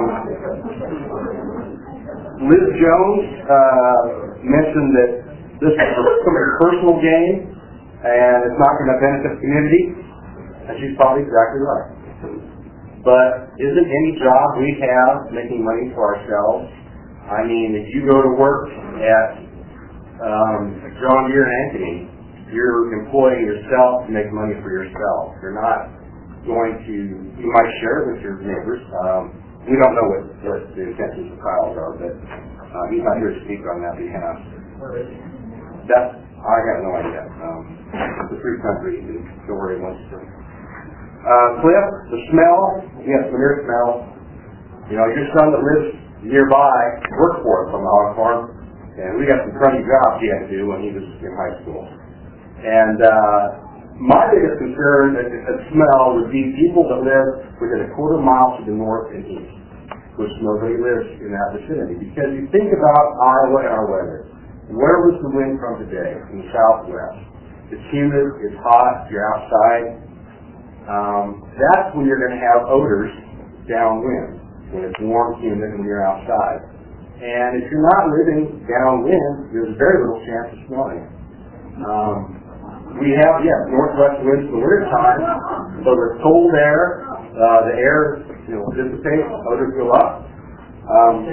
Liz Jones uh, mentioned that this is a personal gain and it's not going to benefit the community, and she's probably exactly right. But isn't any job we have making money for ourselves? I mean, if you go to work at um, John Deere and Ankeny, you're employing yourself to make money for yourself. You're not going to, you might share it with your neighbors. Um, we don't know what, what the intentions of Kyle's are, but uh, he's not here to speak on that behalf. That's, I have no idea. Um, it's a free country, you can go where he wants to. Uh, Cliff, the smell, yes, manure smell. You know, your son that lives nearby worked for us on the hog farm, and we got some crummy jobs he had to do when he was in high school. And uh, my biggest concern at, at smell would be people that live within a quarter mile to the north and east, which nobody lives in that vicinity. Because you think about Iowa and our weather. Where was the wind from today? From the southwest. It's humid, it's hot, you're outside. Um, that's when you're going to have odors downwind, when it's warm, humid, and you're outside. And if you're not living downwind, there's very little chance of smelling it. Um, we have, yes, northwest winds in the winter time, so there's cold air, uh, the air, you know, dissipates, odors go up. Um,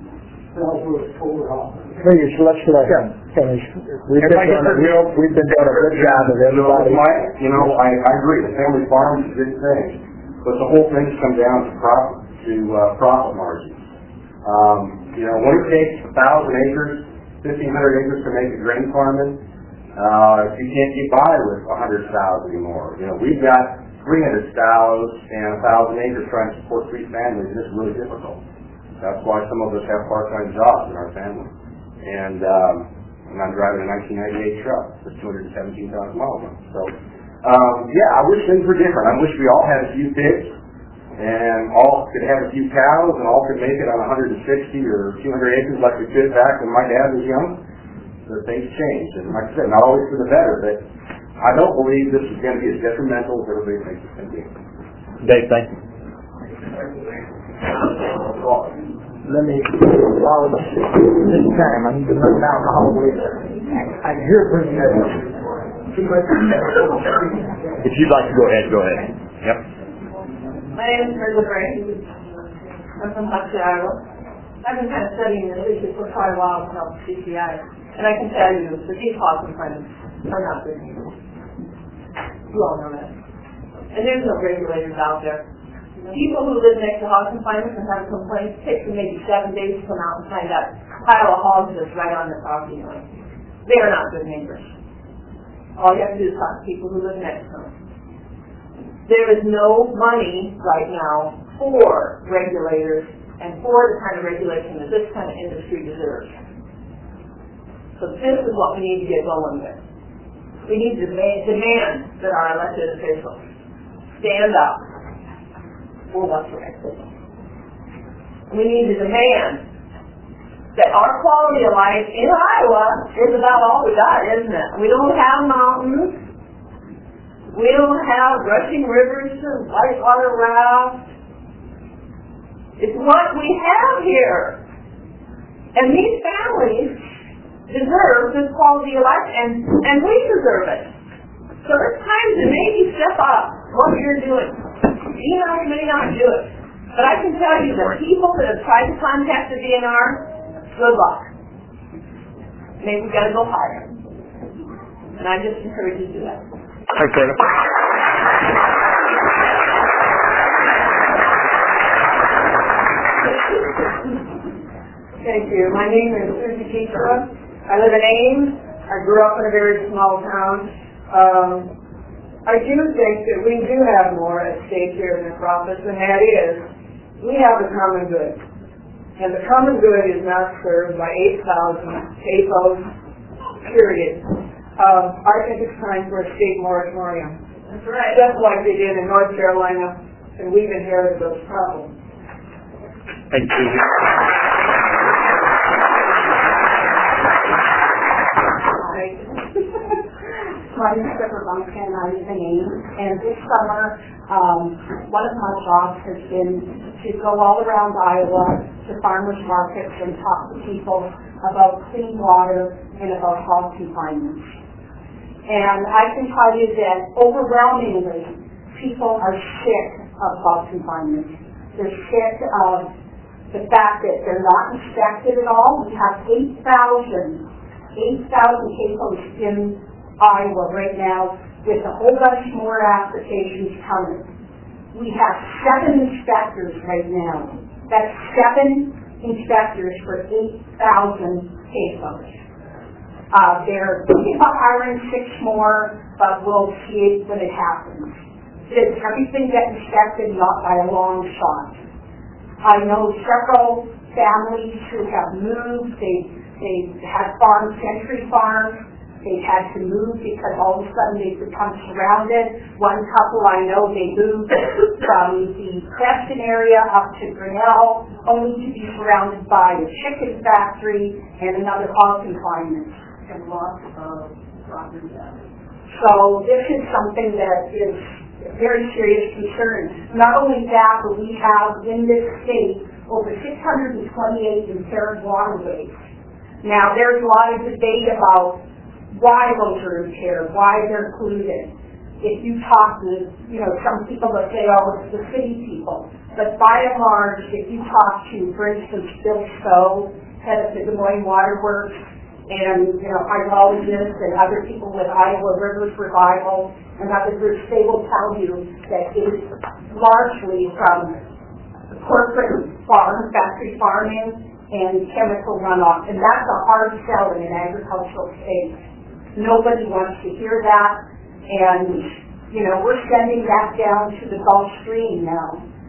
Please, let's let him finish. We've been doing a real, we've been doing a good job of everybody. You know, I, I agree, the family farm is a good thing, but the whole thing's come down to profit, to uh, profit margins. Um, you know, when it takes a thousand acres, fifteen hundred acres to make a grain farming, uh, you can't get by with a hundred sows anymore. You know, we've got three hundred sows and a thousand acres trying to support three families, and it's really difficult. That's why some of us have part-time jobs in our family. And, um, and I'm driving a nineteen ninety-eight truck with two hundred seventeen thousand miles on it. So, um, yeah, I wish things were different. I wish we all had a few pigs and all could have a few cows and all could make it on one hundred sixty or two hundred acres like we could back when my dad was young. But things changed. And like I said, not always for the better, but I don't believe this is going to be as detrimental as everybody thinks it's going to be. Dave, thank you. Let me follow this time. I need to run down the hallway. I hear pretty good. If you'd like to go ahead, go ahead. Yep. My name is Mary Gray. I'm from Huxley, Iowa. I've been kind of studying this issue for quite a while with C C I, and I can tell you that these hog confinements are not good people. You all know that. And there's no regulators out there. People who live next to hog confinements and have complaints, it takes them maybe seven days to come out and find that pile of hogs that's right on their property line. They are not good neighbors. All you have to do is talk to people who live next to them. There is no money right now for regulators and for the kind of regulation that this kind of industry deserves. So this is what we need to get going with. We need to demand, demand that our elected officials stand up for what's right. We need to demand that our quality of life in Iowa is about all we got, isn't it? We don't have mountains. We don't have rushing rivers and whitewater rafts. It's what we have here. And these families deserve this quality of life, and, and we deserve it. So it's time to maybe step up what you're doing. D N R may not do it, but I can tell you that people that have tried to contact the D N R, good luck. Maybe we've got to go higher. And I just encourage you to do that. Thanks, Brenda. Thank you. My name is Susie Keitra. I live in Ames. I grew up in a very small town. Um, I do think that we do have more at stake here in this office, and that is, we have a common good. And the common good is not served by eight thousand A P Os, period. Um, I think it's time for a state moratorium. That's right. Just like they did in North Carolina, and we've inherited those problems. Thank you, Susie. My name is Deborah Bumpkin, I live in Ames, and this summer, um, one of my jobs has been to go all around Iowa to farmers markets and talk to people about clean water and about hog confinement. And I can tell you that overwhelmingly, people are sick of hog confinement. They're sick of the fact that they're not inspected at all. We have eight thousand, eight thousand cases in Iowa right now, with a whole bunch more applications coming. We have seven inspectors right now. That's seven inspectors for eight thousand cases. Uh, they're thinking about hiring six more, but we'll see it when it happens. Did everything get inspected? Not by a long shot. I know several families who have moved. They they had farms, Century Farms. They had to move because all of a sudden they've become surrounded. One couple I know, they moved from the Creston area up to Grinnell, only to be surrounded by a chicken factory and another hog confinement and lots of property. So this is something that is a very serious concern. Not only that, but we have in this state over six hundred twenty-eight impaired waterways. Now there's a lot of debate about why those are impaired, why they're polluted. If you talk to, you know, some people that say, oh, it's the city people. But by and large, if you talk to, for instance, Bill Stowe, head of the Des Moines Water Works, and, you know, hydrologists and other people with Iowa Rivers Revival and other groups, they will tell you that it is largely from corporate farm, factory farming, and chemical runoff. And that's a hard sell in an agricultural state. Nobody wants to hear that, and, you know, we're sending that down to the Gulf Stream now.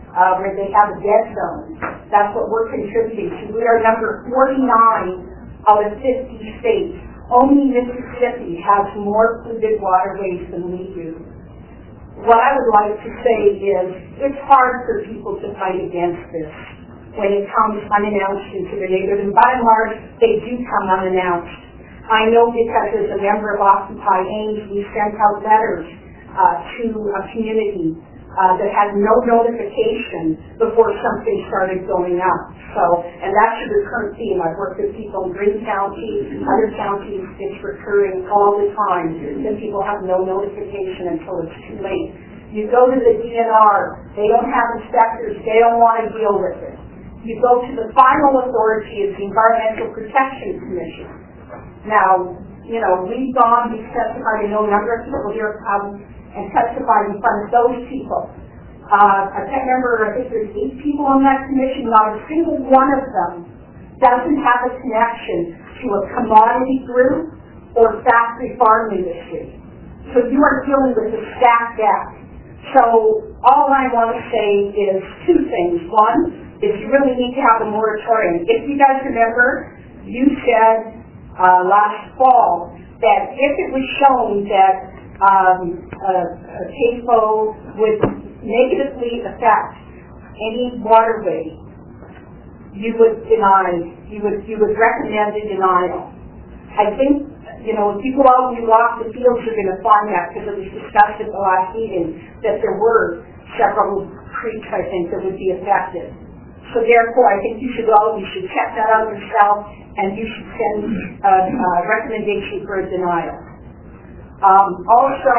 uh, where they have a dead zone. That's what we're contributing to. We are number forty-nine out of fifty states. Only Mississippi has more polluted waterways than we do. What I would like to say is it's hard for people to fight against this when it comes unannounced into the neighborhood. And by and large, they do come unannounced. I know because as a member of Occupy Ames, we sent out letters uh, to a community uh, that had no notification before something started going up. So, and that's a recurrent theme. I've worked with people in Green County, other counties. It's recurring all the time that people have no notification until it's too late. You go to the D N R, they don't have inspectors, they don't want to deal with it. You go to the final authority, it's the Environmental Protection Commission. Now, you know, we've gone, we've testified, I know a number of people here come and testified in front of those people. Uh, I can't remember, I think there's eight people on that commission, not a single one of them doesn't have a connection to a commodity group or factory farm industry. So you are dealing with a stacked deck. So all I want to say is two things. One is you really need to have a moratorium. If you guys remember, you said uh, last fall that if it was shown that um, a, a K F O would negatively affect any waterway, you would deny, you would you would recommend a denial. I think, you know, if you go out and you walk the fields, you're going to find that, because it was discussed at the last meeting that there were several creeks, I think, that would be affected. So therefore, I think you should go, you should check that out yourself, and you should send a, a recommendation for a denial. Um, also,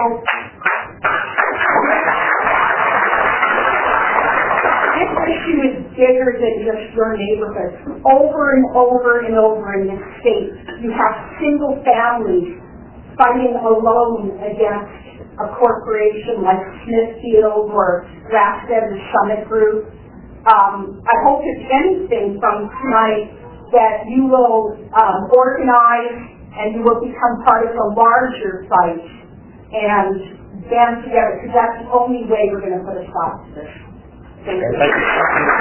this issue is bigger than just your neighborhood. Over and over and over in this state, you have single families fighting alone against a corporation like Smithfield or Rasted or Summit Group. Um, I hope, if anything, from tonight that you will um, organize and you will become part of a larger fight and band together, because that's the only way we're going to put a stop to this. Thank you. Thank you.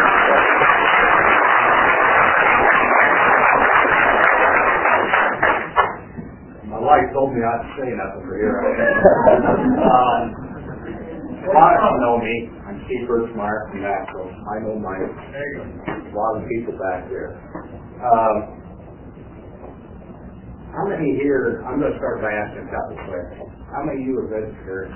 My wife told me not to say nothing for here. um, a lot of you know me. I'm Steve Birchmeyer from Nashville. I know my a lot of people back there. Um, how many here? I'm going to start by asking a couple questions. How many of you are vegetarians?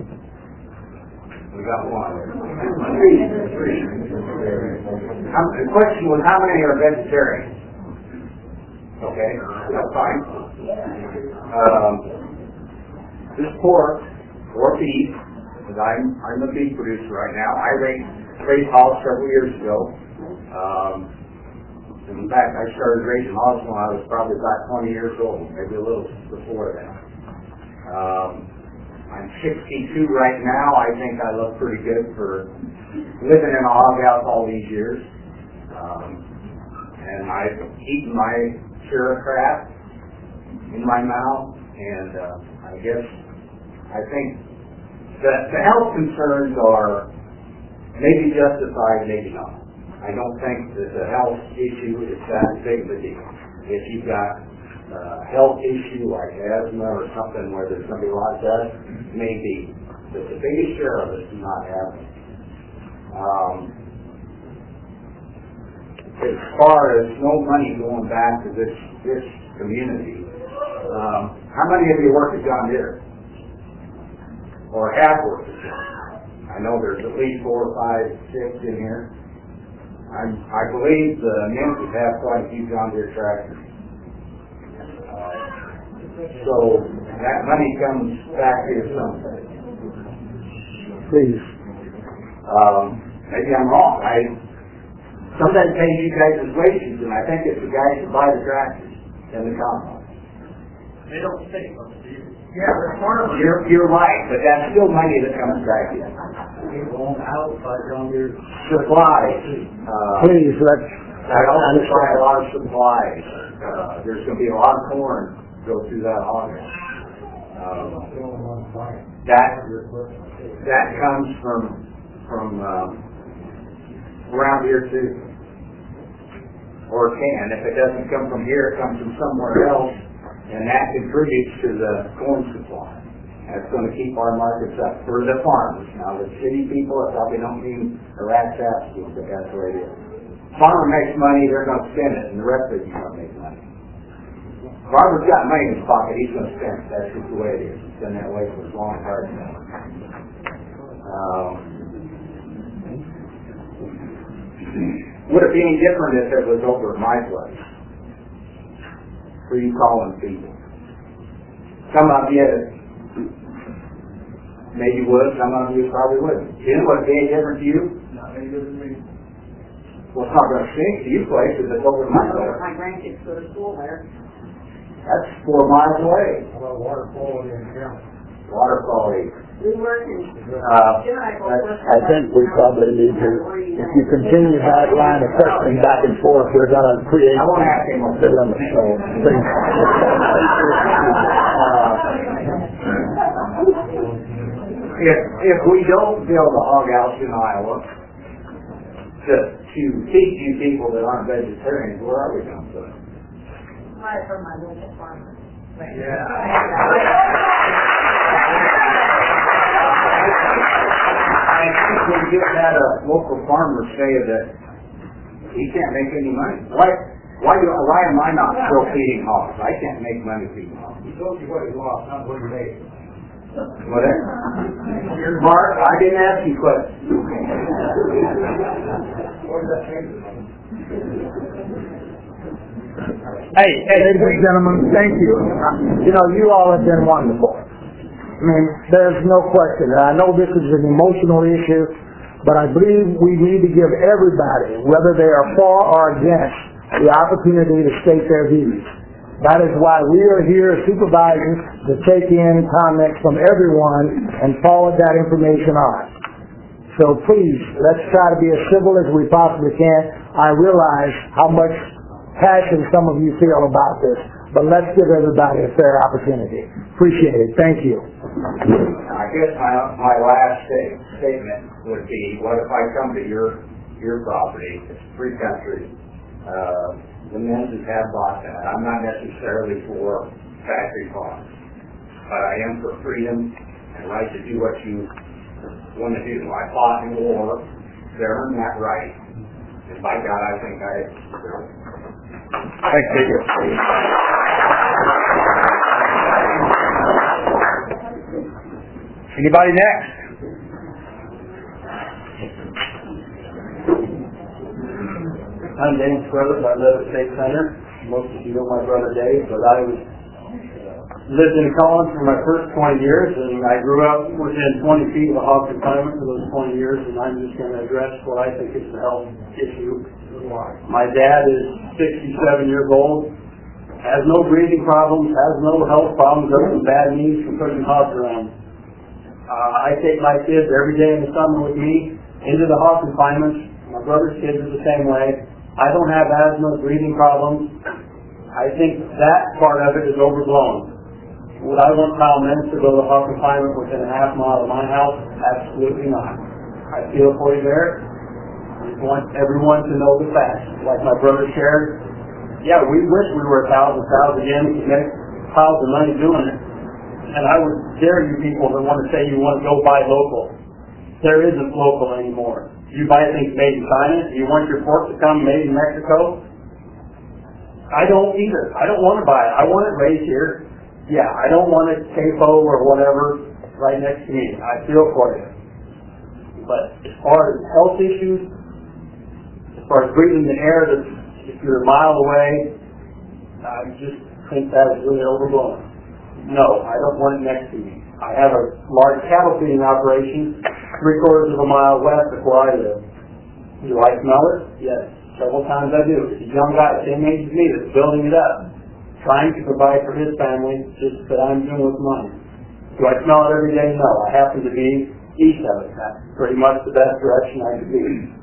We got one. Three. Three. How, the question was, how many are vegetarians? Okay, that's fine. Um, this pork, or beef, because I'm, I'm a beef producer right now. I raised, raised hogs several years ago. Um, in fact, I started raising hogs when I was probably about twenty years old, maybe a little before that. Um, I'm sixty-two right now. I think I look pretty good for living in a hog house all these years. Um, and I've eaten my share of crap in my mouth, and uh, I guess I think that the health concerns are maybe justified, maybe not. I don't think that the health issue is that big of a deal. If you've got a health issue like asthma or something where there's going to be a lot of dust, maybe. But the biggest share of it do not have it. Um, as far as no money going back to this this community, um, how many of you work at John Deere? Or have worked at John Deere? I know there's at least four or five, six in here. I'm, I believe the Memphis have quite a few John Deere tractors. So that money comes back here someplace. Please. Um, maybe I'm wrong. I sometimes pay you guys' wages, and I think it's the guys who buy the tractors and the combine. They don't pay us, do you? Yeah, they're part of it. You're, you're right, but that's still money that comes back in. People won't out by John Deere. Supplies. Uh, Please, let's I also buy a lot of supplies. Uh, there's going to be a lot of corn go through that August. Um, that that comes from from um, around here too. Or can. If it doesn't come from here, it comes from somewhere else, and that contributes to the corn supply. That's going to keep our markets up for the farmers. Now, the city people, it probably don't mean a rat's ass, but that's the way it is. Farmer makes money, they're going to spend it, and the rest of you are going to make money. Farmer's got money in his pocket, he's going to spend it. That's just the way it is. It's been that way for as long as hard now. Um, would it be any different if it was over at my place? Who are you calling people? Some of you maybe would, some of you probably wouldn't. Jim, would it be any different to you? Not any different to me. Well, it's not going to stink to you places. It's over at my place. My grandkids go to school there. That's four miles away. How about water quality in the county? Water quality. We work in, Uh, Jim and I both work. I think we probably need to, if you continue that line of questioning back and forth, we're going to create I won't ask him. dilemmas. So, please. If, if we don't build a hog house in Iowa to, to feed you people that aren't vegetarians, where are we going to put it? My, from my local farmer. Yeah. I think we just had a local farmer say that he can't make any money. Why, why, do, why am I not still feeding hogs? I can't make money feeding hogs. He told you what he lost, not what he made. Whatever. Mark, I didn't ask you questions. What does that change? Hey, hey, ladies and gentlemen, thank you. You know, you all have been wonderful. I mean, there's no question. I know this is an emotional issue, but I believe we need to give everybody, whether they are for or against, the opportunity to state their views. That is why we are here as supervisors to take in comments from everyone and forward that information on. So please, let's try to be as civil as we possibly can. I realize how much passion some of you feel about this, but let's give everybody a fair opportunity. Appreciate it. Thank you. I guess my, my last sta- statement would be, what if I come to your your property, it's free country, uh, the Menzies have bought that. I'm not necessarily for factory farms, but I am for freedom and right to do what you want to do. I fought in war, they earned that right, and by God, I think I Thank you. Anybody next? I'm Dan Scruthers. I live at State Center. Most of you know my brother Dave, but I was lived in Collins for my first twenty years, and I grew up within twenty feet of a hog confinement for those twenty years, and I'm just going to address what I think is the health issue. My dad is sixty-seven years old, has no breathing problems, has no health problems, does some bad knees from pushing hogs around. Uh, I take my kids every day in the summer with me into the hog confinements. My brother's kids are the same way. I don't have asthma, breathing problems. I think that part of it is overblown. Would I want Kyle Menz to go to hog confinement within a half mile of my house? Absolutely not. I feel for you there. I just want everyone to know the facts. Like my brother shared, yeah, we wish we were a thousand thousand again. We could make piles of money doing it. And I would dare you people that want to say you want to go buy local. There isn't local anymore. You buy things made in China. You want your pork to come made in Mexico. I don't either. I don't want to buy it. I want it raised here. Yeah, I don't want it C A F O or whatever right next to me. I feel for you. But as far as health issues, as far as breathing the air that's if you're a mile away, I just think that is really overblown. No, I don't want it next to me. I have a large cattle feeding operation three quarters of a mile west of where I live. Do I smell it? Yes. Several times I do. It's a young guy the same age as me that's building it up, trying to provide for his family just that I'm doing with mine. Do I smell it every day? No. I happen to be east of it. That's pretty much the best direction I could be.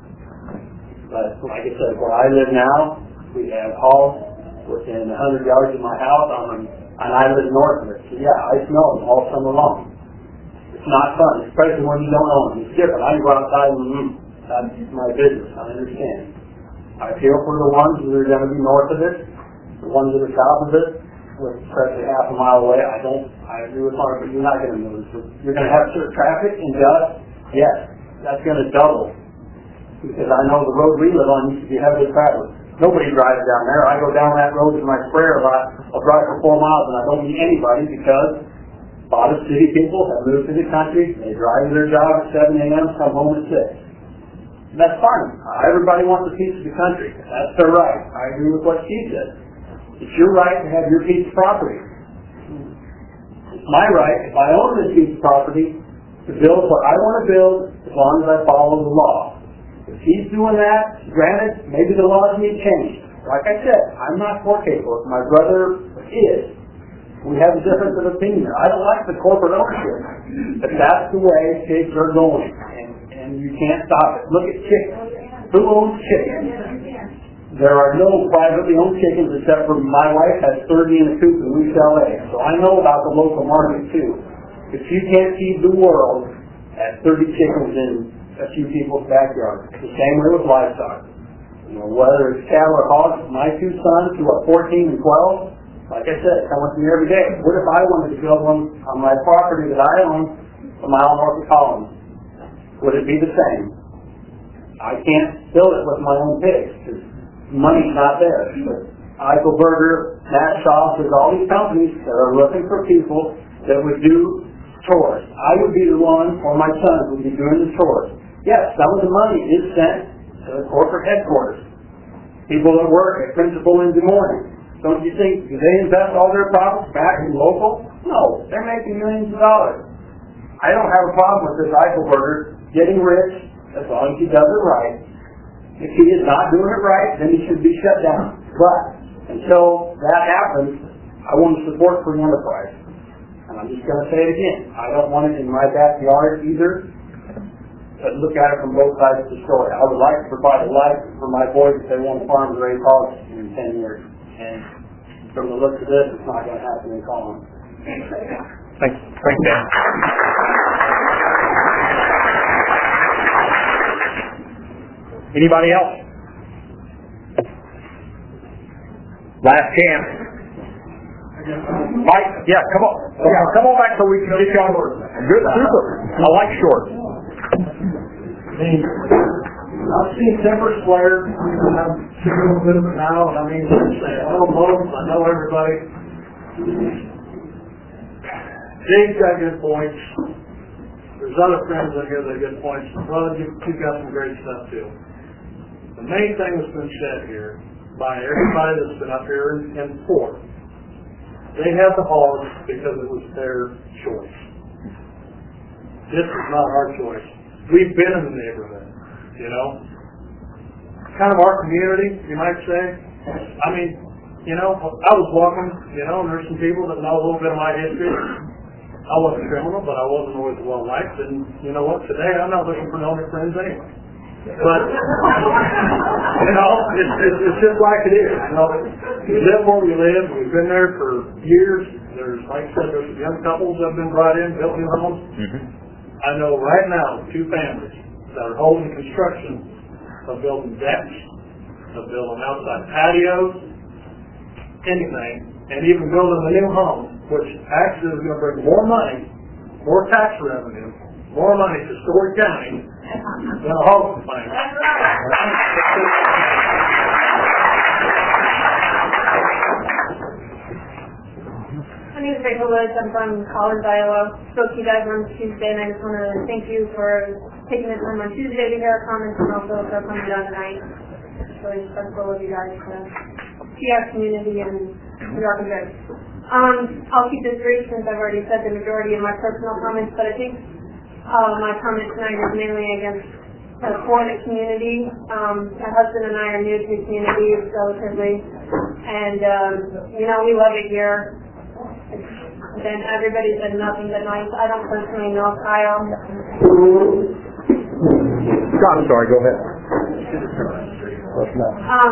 But like I said, where I live now, we have hogs within a hundred yards of my house. I'm an And I live north of it. So yeah, I smell them all summer long. It's not fun, especially when you don't own them. It's different. I can go outside and mm, That's my business, I understand. I feel for the ones that are gonna be north of it, the ones that are south of it, with especially half a mile away. I don't, I agree with Mark, but you're not gonna notice it. You're gonna have certain traffic and dust, yes, that's gonna double. Because I know the road we live on used to be heavily traveled. Nobody drives down there. I go down that road with my sprayer lot. I'll drive for four miles and I don't meet anybody because a lot of city people have moved to the country. They drive to their job at seven a m, come home at six. And that's fine. Everybody wants a piece of the country. That's their right. I agree with what she said. It's your right to have your piece of property. It's my right, if I own this piece of property, to build what I want to build as long as I follow the law. If he's doing that, granted, maybe the laws need changed. Like I said, I'm not for cable. My brother is. We have a difference of opinion. I don't like the corporate ownership, but that's the way pigs are going, and, and you can't stop it. Look at chickens. Who owns chickens? There are no privately owned chickens except for my wife has thirty in a coop and we sell eggs. So I know about the local market too. If you can't feed the world at thirty chickens in a few people's backyards, it's the same way with livestock. You know, whether it's cattle or hogs, my two sons who are fourteen and twelve, like I said, come with me every day. What if I wanted to build one on my property that I own a mile north of Collins? Would it be the same? I can't build it with my own pigs because money's not there. But Eichelberger, Matt Shaw, there's all these companies that are looking for people that would do chores. I would be the one, or my sons would be doing the chores. Yes, some of the money is sent to the corporate headquarters. People that work at Principal in Des Moines. Don't you think, do they invest all their profits back in local? No, they're making millions of dollars. I don't have a problem with this Eichelberger getting rich as long as he does it right. If he is not doing it right, then he should be shut down. But until that happens, I want to support free enterprise. And I'm just going to say it again. I don't want it in my backyard either. But look at it from both sides of the story. I would like to provide a life for my boys if they want to farm and raise hogs in ten years. And from the looks of this, it's not going to happen in Collins. Thanks. Thanks, Dan. Anybody else? Last chance. Mike, yeah, come on. Yeah, come on back so we can get you on board. Good, super. I like short. I've seen temper flares. I'm seeing a little bit of it now. I mean, I know most. I know everybody. Dave's got good points. There's other friends in here that have good points. Brother, you, you've got some great stuff too. The main thing that's been said here by everybody that's been up here in, in court, they had the hogs because it was their choice. This is not our choice. We've been in the neighborhood, you know. Kind of our community, you might say. I mean, you know, I was walking, you know, and there's some people that know a little bit of my history. I wasn't a criminal, but I wasn't always well liked, and you know what, today I'm not looking for no new friends anyway. But, you know, it's, it's, it's just like it is. You know, we live where we live. We've been there for years. There's, like I said, there's young couples that have been brought in, built new homes. Mm-hmm. I know right now two families that are holding construction of building decks, of building outside patios, anything, and even building a new home, which actually is going to bring more money, more tax revenue, more money to Story County than a home plant. My name is Rachel Woods. I'm from Collins, Iowa. Spoke to you guys on Tuesday, and I just want to thank you for taking the time on Tuesday to hear our comments and also for coming down tonight. It's really respectful of you guys to see our community and we are good. Um, I'll keep this brief since I've already said the majority of my personal comments, but I think uh, my comment tonight is mainly against uh, for the community. Um, my husband and I are new to the community relatively, and um, you know, we love it here. Then everybody said nothing but nice. I don't personally know Kyle. God, I'm sorry, go ahead. Um,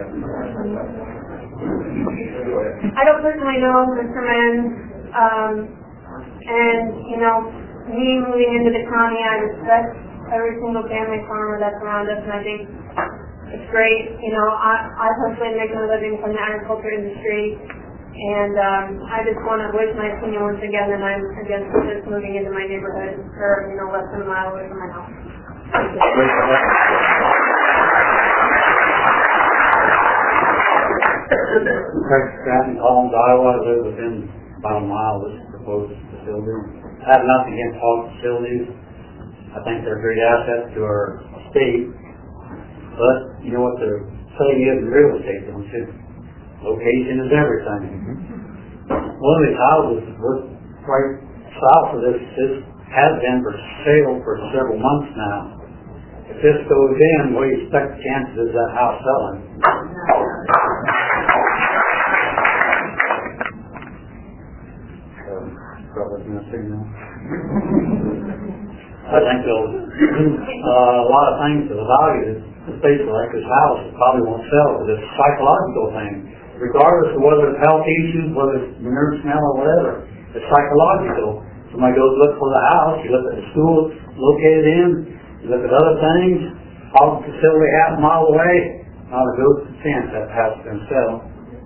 I don't personally know Mister Mann, um, and, you know, me moving into the county, I respect every single family farmer that's around us, and I think it's great. You know, I, I personally make a living from the agriculture industry, and um, I just want to voice my opinion once again that I'm against this moving into my neighborhood, or, you know, less than a mile away from my house. Stratton, Collins, Iowa. I live within about a mile of this proposed facility. I have nothing against hog facilities. I think they're a great asset to our state. But you know what the saying is in real estate, don't you? Location is everything. One of these houses was right south of this. This has been for sale for several months now. If this goes in, what do you expect the chances of that house selling? I think there'll uh, a lot of things that value the space like this house probably won't sell, but it's a psychological thing. Regardless of whether it's health issues, whether it's manure smell or whatever, it's psychological. Somebody goes look for the house, you look at the school it's located in, you look at other things, hog facility half a mile away, not a good chance that house is going to sell.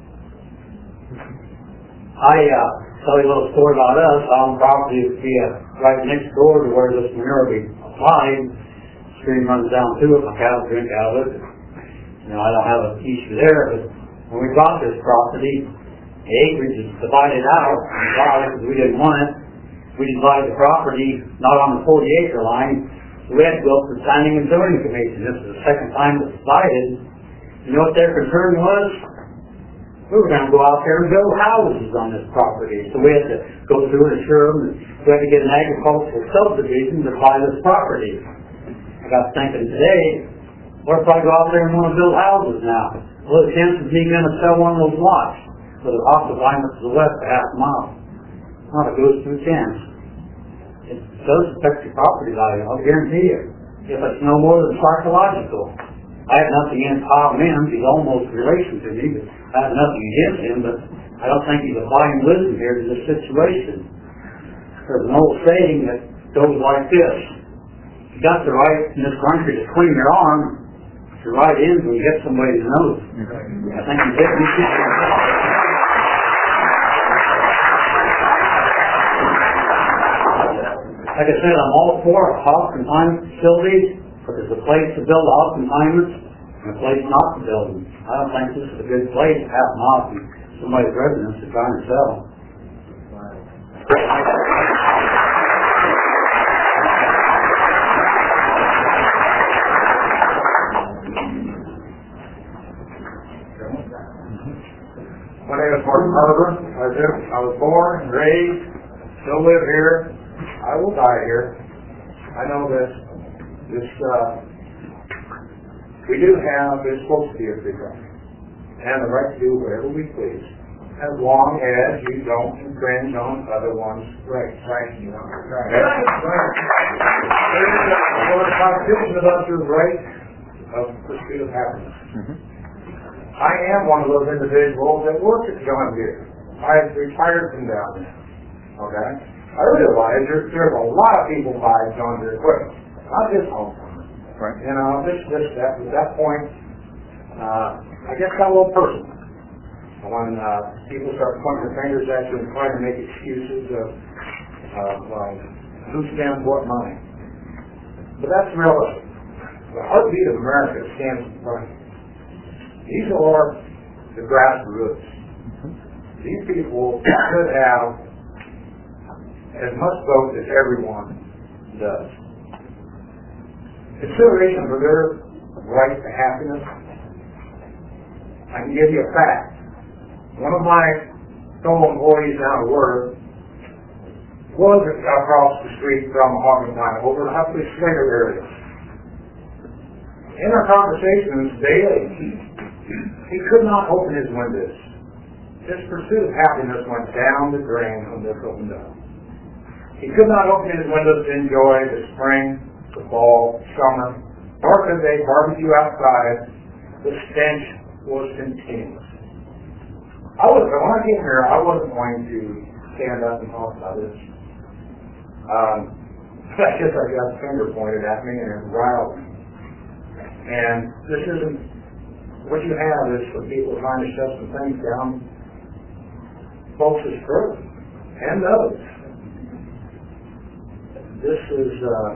I uh, tell you a little story about us. I own property would be uh, right next door to where this manure will be applied. Stream runs down to it, my cows drink out of it. You know, I don't have an issue there, but when we bought this property, the acreage is divided out, because we didn't want it. We divided the property not on the forty acre line. We had to go for planning and zoning commission. This is the second time it was divided. You know what their concern was? We were going to go out there and build houses on this property. So we had to go through and assure them that we had to get an agricultural subdivision to buy this property. I got thinking today, what if I go out there and want to build houses now? Well, the chance of me going to sell one of those lots for the opposite line to the west a half mile. Not a goes through chance. It does affect your property value, I'll guarantee you. If it's no more than psychological. I have nothing against Bob Mims, he's almost relation to me, but I have nothing against him, but I don't think he's applying wisdom here to this situation. There's an old saying that goes like this. You got the right in this country to swing your arm, your right ends when you hit somebody's nose. I think you hit me. Like I said, I'm all for hog confinement facilities, but there's a place to build hog confinements and a place not to build them. I don't think this is a good place to have them off from somebody's residence to try and sell. My name is Mark Carver. I was, I was born, raised, still live here. I will die here. I know this. This, uh, we do have, it's supposed to be a free country, and the right to do whatever we please, as long as you don't infringe on other one's rights. Right? You know, right. Right. Right. There's a constitution about your right of pursuit of happiness. Mm-hmm. I am one of those individuals that works at John Deere. I've retired from down there. Okay? I realize there's, there's a lot of people buy John Deere equipment, not just home farmers. Right. You know, this, this, that, at that point, uh, I guess got a little personal. When uh, people start pointing their fingers at you and trying to make excuses of, of uh, who spends what money. But that's realistic. The heartbeat of America stands in front of you. These are the grassroots. These people should have as much vote as everyone does. Consideration for their right to happiness. I can give you a fact. One of my fellow employees down at work was across the street from Harmon Mine, over the Huffley Slater area. In our conversations daily, he could not open his windows. His pursuit of happiness went down the drain when this opened up. He could not open his windows to enjoy the spring, the fall, summer, nor could they barbecue outside. The stench was continuous. I was, when I came here, I wasn't going to stand up and talk about this. Um, I guess I got a finger pointed at me and it riled me. And this isn't, what you have is for people trying to shut some things down folks' throats and those. This is, uh,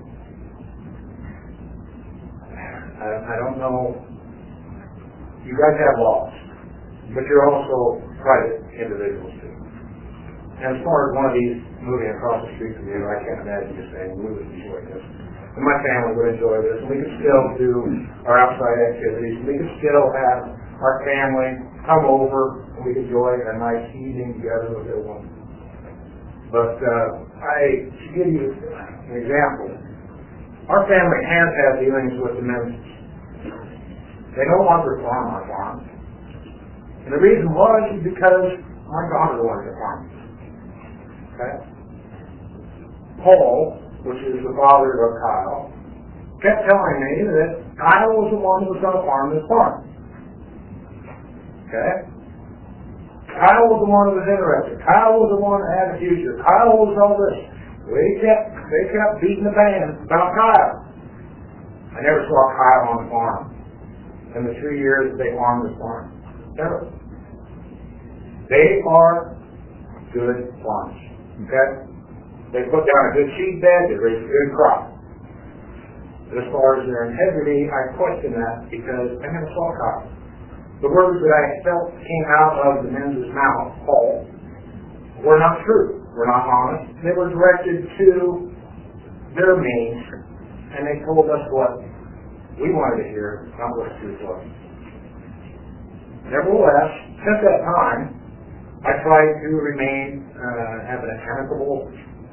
I, I don't know, you guys have laws, but you're also private individuals too. And as far as one of these moving across the street from you, I can't imagine you saying we would enjoy this. And my family would enjoy this, and we could still do our outside activities. We could still have our family come over, and we could enjoy a nice evening together with everyone. But uh, I, to give you an example, our family has had dealings with the Menzies. They no longer farm our farm. And the reason was is because my daughter wanted to farm. Okay? Paul, which is the father of Kyle, kept telling me that Kyle was the one who was going to farm this farm. Okay? Kyle was the one who was interested. Kyle was the one that had a future. Kyle was all this. They kept, they kept beating the band about Kyle. I never saw Kyle on the farm in the three years that they farmed this farm. Never. They are good farmers. Okay? They put down a good seed bed, they raise a good crop. But as far as their integrity, I question that because I never saw Kyle. The words that I felt came out of the men's mouth, Paul, were not true, were not honest. They were directed to their means, and they told us what we wanted to hear, not what the truth was. Nevertheless, since that time, I tried to remain, uh, have an amicable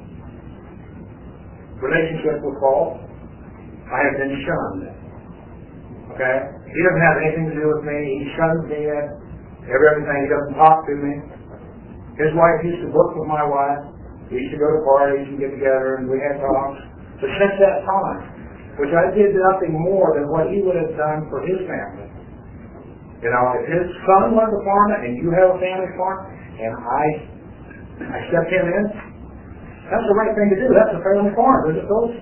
relationship with Paul. I have been shunned. Okay? He doesn't have anything to do with me. He shuns me at everything. He doesn't talk to me. His wife used to work with my wife. We used to go to parties and get together and we had talks. But since that time, which I did nothing more than what he would have done for his family. You know, if his son was a farmer and you have a family farm, and I I stepped him in, that's the right thing to do. That's a family farm, isn't it, folks?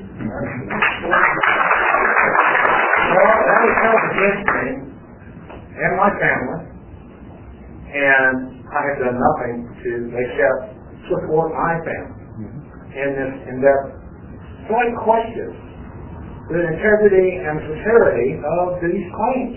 Well, that was help against me and my family, and I have done nothing to except support my family in this endeavor. So I question the integrity and sincerity of these claims.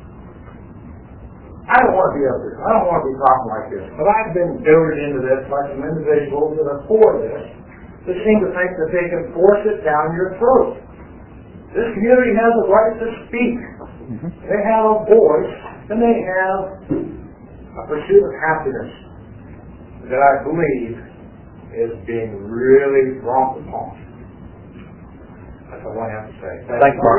I don't want to be up here. I don't want to be talking like this. But I've been goaded into this by some individuals that are for this that seem to think that they can force it down your throat. This community has a right to speak. Mm-hmm. They have a voice, and they have a pursuit of happiness that I believe is being really wronged upon. That's all I have to say. Thank Thanks, Mark.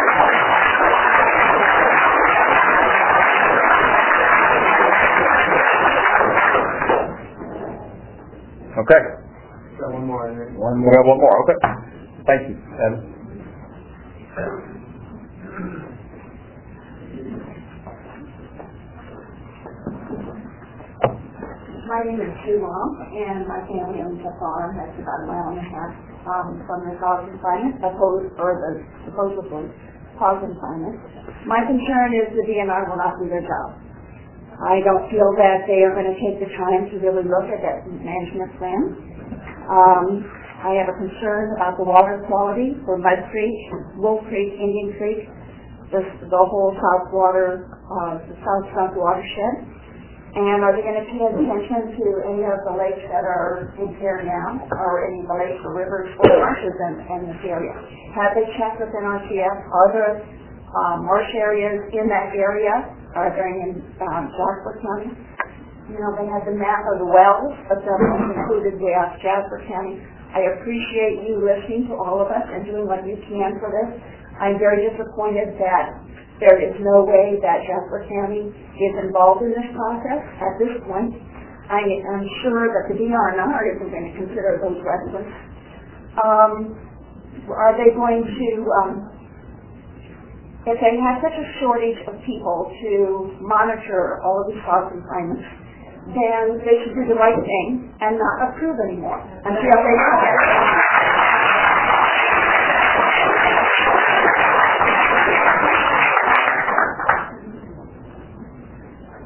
Okay. Got one more. One more. One more. Okay. Thank you, Evan. My name is Sue Long, and my family owns a farm that's about a mile and a half um, from the hog confinement, opposed, or the supposedly hog confinement. My concern is the D N R will not do their job. I don't feel that they are going to take the time to really look at that management plan. Um, I have a concern about the water quality for Mud Creek, Wolf Creek, Indian Creek, the, the whole south water, uh, the south front watershed. And are they going to pay attention to any of the lakes that are in here now, or any of the lakes or rivers or marshes in, in this area? Have they checked with N R C S? Are there um, marsh areas in that area? Are there in um, Jasper County? You know, they had the map of the wells, but that was included the uh, Jasper County. I appreciate you listening to all of us and doing what you can for this. I'm very disappointed that there is no way that Jasper County is involved in this process at this point. I am sure that the D R N R isn't going to consider those residents. Um, are they going to, um, if they have such a shortage of people to monitor all of these hog confinements, then they should do the right thing and not approve anymore until they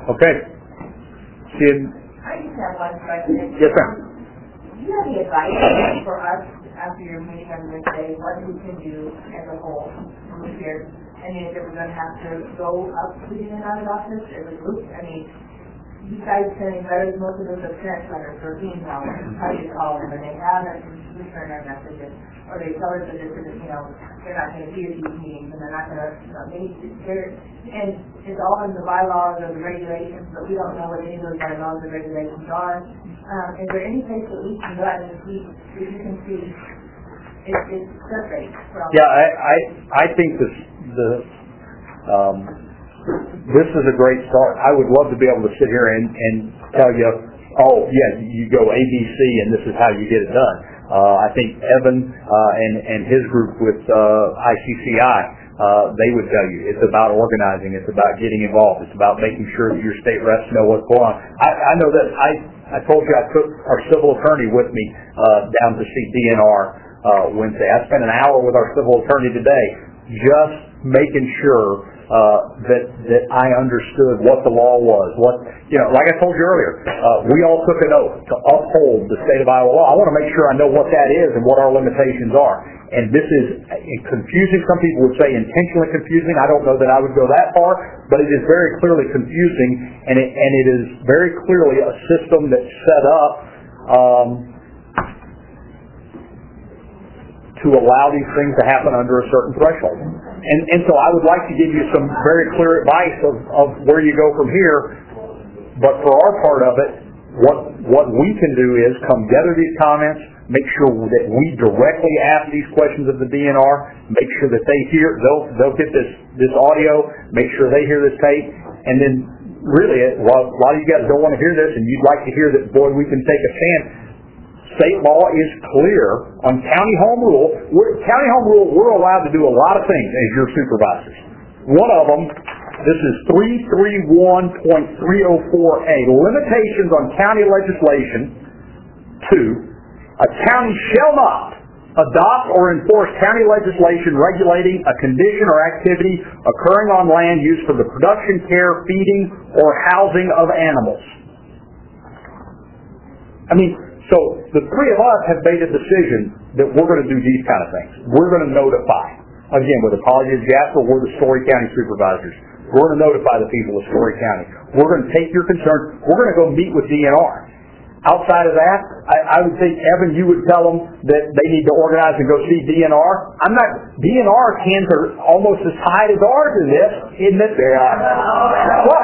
Okay. Sid? I just have one question. Yes, ma'am. Do you have any advice for us after your meeting on this day, what we can do as a whole from here? I mean, if we're going to have to go up to the United office as a group, I mean, besides sending letters, most of those are parent letters or emails, how do you call them, and they haven't returned our messages, or they tell us that this is, you know, they're not going to be at these meetings, and they're not going to, you know, they, they're, and it's all in the bylaws or the regulations, but we don't know what any of those bylaws or regulations are. Um, is there any place that we can go out and see, if you can see, it, it's separate from... Yeah, I, I, I think this, the, um, this is a great start. I would love to be able to sit here and, and tell you, oh, yeah, you go A B C and this is how you get it done. Uh, I think Evan uh, and, and his group with uh, I C C I, uh, they would tell you it's about organizing, it's about getting involved, it's about making sure that your state reps know what's going on. I, I know that I, I told you I took our civil attorney with me uh, down to see D N R uh, Wednesday. I spent an hour with our civil attorney today just making sure uh, that that I understood what the law was. What you know, like I told you earlier, uh, we all took an oath to uphold the state of Iowa law. I want to make sure I know what that is and what our limitations are. And this is confusing. Some people would say intentionally confusing. I don't know that I would go that far, but it is very clearly confusing, and it, and it is very clearly a system that's set up um, to allow these things to happen under a certain threshold. And, and so I would like to give you some very clear advice of, of where you go from here. But for our part of it, what what we can do is come gather these comments, make sure that we directly ask these questions of the D N R, make sure that they hear, they'll they'll get this this audio, make sure they hear this tape, and then really, while a lot of you guys don't want to hear this, and you'd like to hear that, boy, we can take a stand. State law is clear on county home rule. We're, county home rule, we're allowed to do a lot of things as your supervisors. One of them, this is three thirty-one point three oh four A, limitations on county legislation. Two, a county shall not adopt or enforce county legislation regulating a condition or activity occurring on land used for the production, care, feeding, or housing of animals. I mean, so the three of us have made a decision that we're going to do these kind of things. We're going to notify. Again, with apologies, Jasper, we're the Story County supervisors. We're going to notify the people of Story County. We're going to take your concerns. We're going to go meet with D N R. Outside of that, I, I would think, Evan, you would tell them that they need to organize and go see D N R. I'm not, D N R's hands are almost as tight as ours in this, isn't it? They are. What?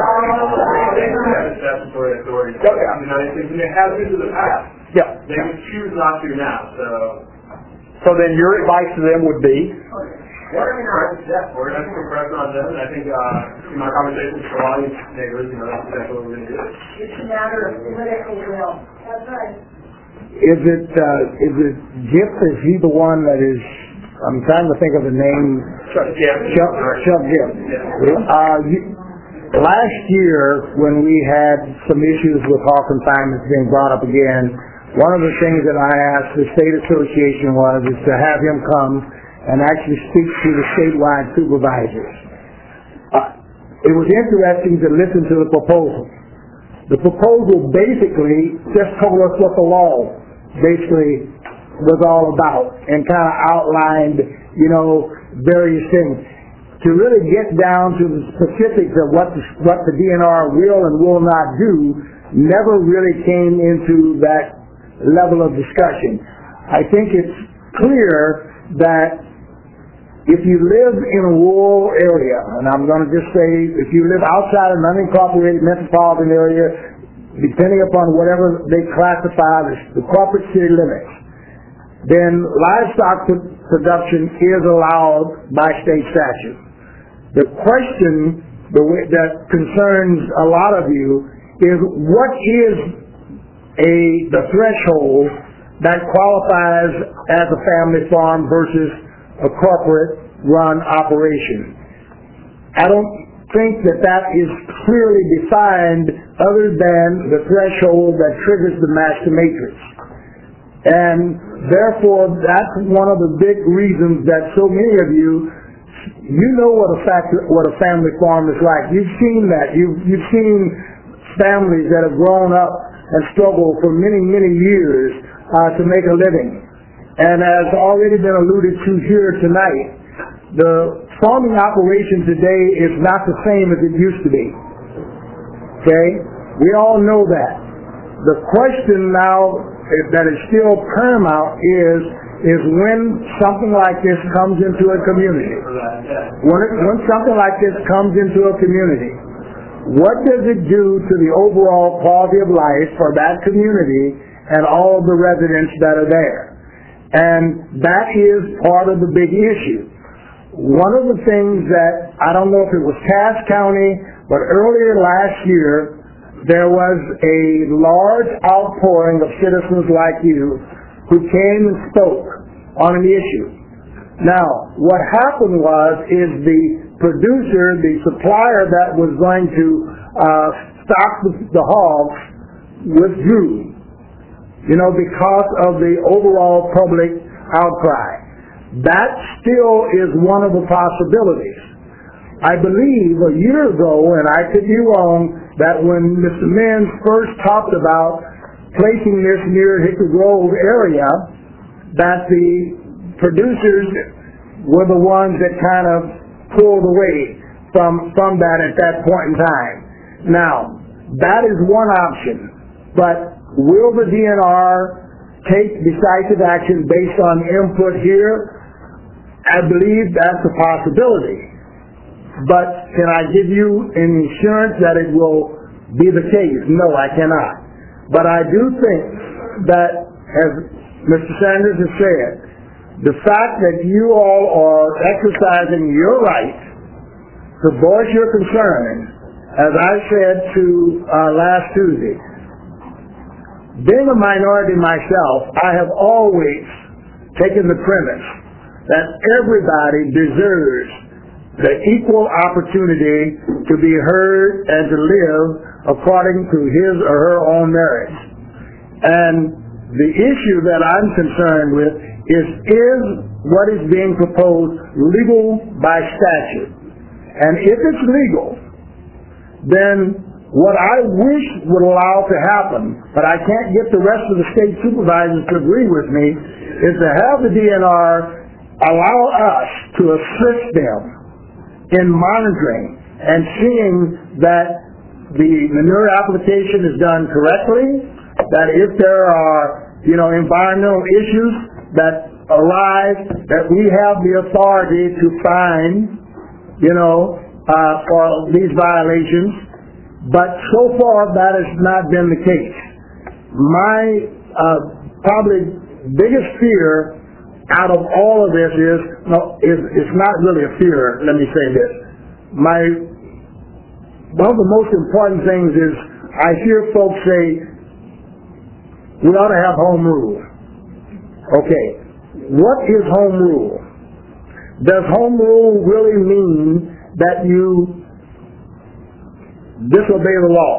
Statutory authority. Okay. I mean, they have been to the past. Yeah. They would choose not to now, so. So then your advice to them would be? We're going to put pressure on them, and I think uh, in my conversations with a lot of these neighbors, you know, that's exactly what we're going to do. It's a matter of political will. That's right. Is it, uh, is it Gipp? Is he the one that is, I'm trying to think of the name. Chuck Gipp. Chuck, Chuck Gipp. Yeah. Uh, you, last year, when we had some issues with hog confinement being brought up again, one of the things that I asked the state association was is to have him come and actually speak to the statewide supervisors. Uh, it was interesting to listen to the proposal. The proposal basically just told us what the law basically was all about and kind of outlined, you know, various things. To really get down to the specifics of what the, what the D N R will and will not do never really came into that level of discussion. I think it's clear that if you live in a rural area, and I'm going to just say if you live outside an unincorporated metropolitan area, depending upon whatever they classify as the corporate city limits, then livestock production is allowed by state statute. The question the way, that concerns a lot of you is what is a the threshold that qualifies as a family farm versus a corporate run operation. I don't think that that is clearly defined other than the threshold that triggers the master matrix. And therefore, that's one of the big reasons that so many of you you know what a factor, what a family farm is like. You've seen that. You've, you've seen families that have grown up and struggled for many, many years uh, to make a living. And as already been alluded to here tonight, the farming operation today is not the same as it used to be. Okay? We all know that. The question now that is still paramount is, is when something like this comes into a community. When, it, when something like this comes into a community, what does it do to the overall quality of life for that community and all of the residents that are there? And that is part of the big issue. One of the things that, I don't know if it was Cass County, but earlier last year, there was a large outpouring of citizens like you who came and spoke on an issue. Now, what happened was, is the producer, the supplier that was going to uh, stock the, the hogs withdrew, you know, because of the overall public outcry. That still is one of the possibilities. I believe a year ago, and I could be wrong, that when Mister Menz first talked about placing this near Hickory Grove area, that the producers were the ones that kind of pulled away from, from that at that point in time. Now, that is one option, but will the D N R take decisive action based on input here? I believe that's a possibility. But can I give you an assurance that it will be the case? No, I cannot. But I do think that, as Mister Sanders has said, the fact that you all are exercising your right to voice your concern, as I said to uh, last Tuesday, being a minority myself, I have always taken the premise that everybody deserves the equal opportunity to be heard and to live according to his or her own merits. And the issue that I'm concerned with is, is what is being proposed legal by statute? And if it's legal, then what I wish would allow to happen, but I can't get the rest of the state supervisors to agree with me, is to have the D N R allow us to assist them in monitoring and seeing that the manure application is done correctly, that if there are, you know, environmental issues that arise, that we have the authority to fine, you know, uh, for these violations. But so far that has not been the case. My uh, probably biggest fear out of all of this is, no, is, it's not really a fear, let me say this. My, one of the most important things is I hear folks say, we ought to have home rule. Okay, what is home rule? Does home rule really mean that you disobey the law?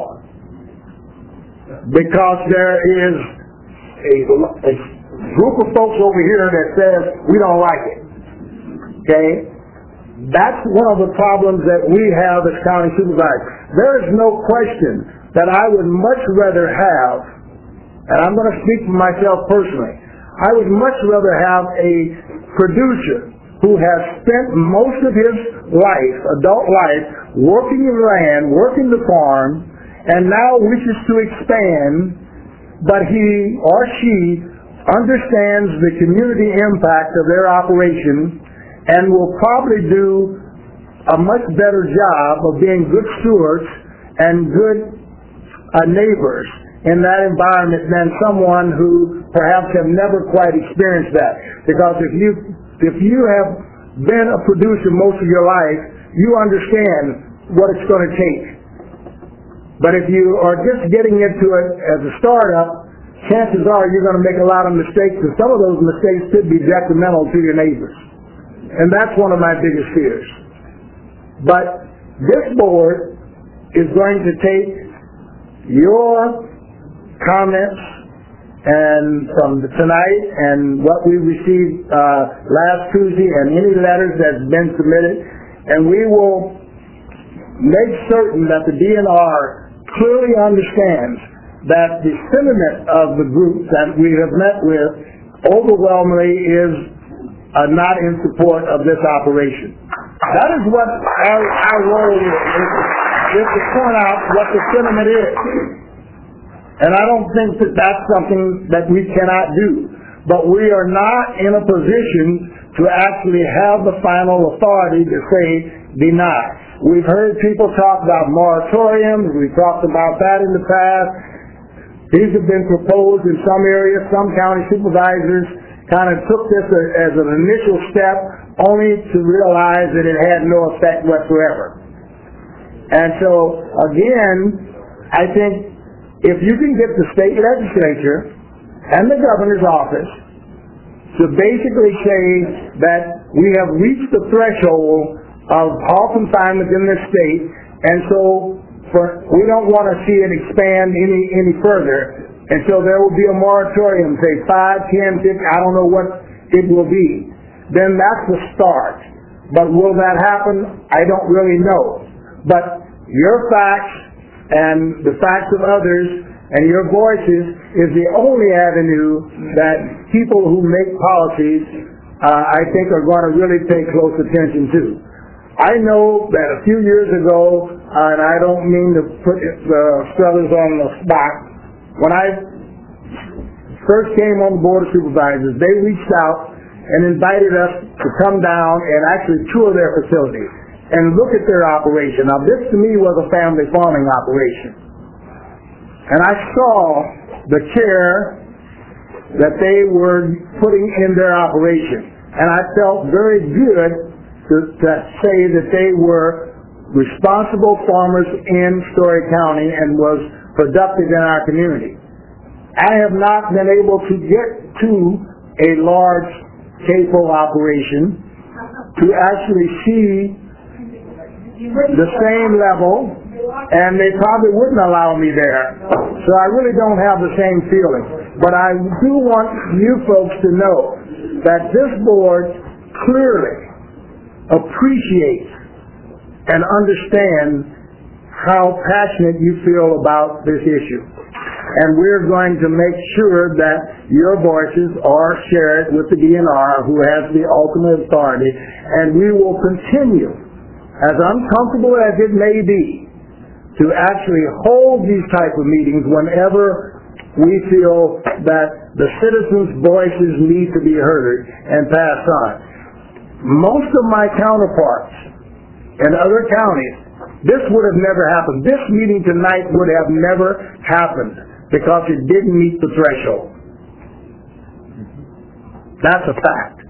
Because there is a, a group of folks over here that says we don't like it. Okay? That's one of the problems that we have as county supervisors. There is no question that I would much rather have, and I'm going to speak for myself personally, I would much rather have a producer who has spent most of his life, adult life, working the land, working the farm, and now wishes to expand, but he or she understands the community impact of their operation and will probably do a much better job of being good stewards and good uh, neighbors in that environment than someone who perhaps have never quite experienced that. Because if you if you have been a producer most of your life, you understand what it's going to take. But if you are just getting into it as a startup, chances are you're going to make a lot of mistakes, and some of those mistakes could be detrimental to your neighbors. And that's one of my biggest fears. But this board is going to take your comments and from the tonight and what we received uh, last Tuesday and any letters that's been submitted, and we will make certain that the D N R clearly understands that the sentiment of the group that we have met with overwhelmingly is uh, not in support of this operation. That is what our, our role is, is to point out what the sentiment is. And I don't think that that's something that we cannot do. But we are not in a position to actually have the final authority to say deny. We've heard people talk about moratoriums. We've talked about that in the past. These have been proposed in some areas. Some county supervisors kind of took this as an initial step only to realize that it had no effect whatsoever. And so, again, I think if you can get the state legislature and the governor's office to basically say that we have reached the threshold of hall confinement in this state, and so for, we don't want to see it expand any any further, and so there will be a moratorium, say five, ten, fifty, I don't know what it will be. Then that's the start. But will that happen? I don't really know. But your facts and the facts of others and your voices is the only avenue that people who make policies, uh, I think, are going to really pay close attention to. I know that a few years ago, uh, and I don't mean to put the Struthers on the spot, when I first came on the Board of Supervisors, they reached out and invited us to come down and actually tour their facility and look at their operation. Now, this to me was a family farming operation. And I saw the care that they were putting in their operation. And I felt very good to, to say that they were responsible farmers in Story County and was productive in our community. I have not been able to get to a large K F O operation to actually see the same level, and they probably wouldn't allow me there. So I really don't have the same feeling. But I do want you folks to know that this board clearly appreciates and understands how passionate you feel about this issue. And we're going to make sure that your voices are shared with the D N R, who has the ultimate authority, and we will continue, as uncomfortable as it may be, to actually hold these type of meetings whenever we feel that the citizens' voices need to be heard and passed on. Most of my counterparts in other counties, this would have never happened. This meeting tonight would have never happened because it didn't meet the threshold. That's a fact.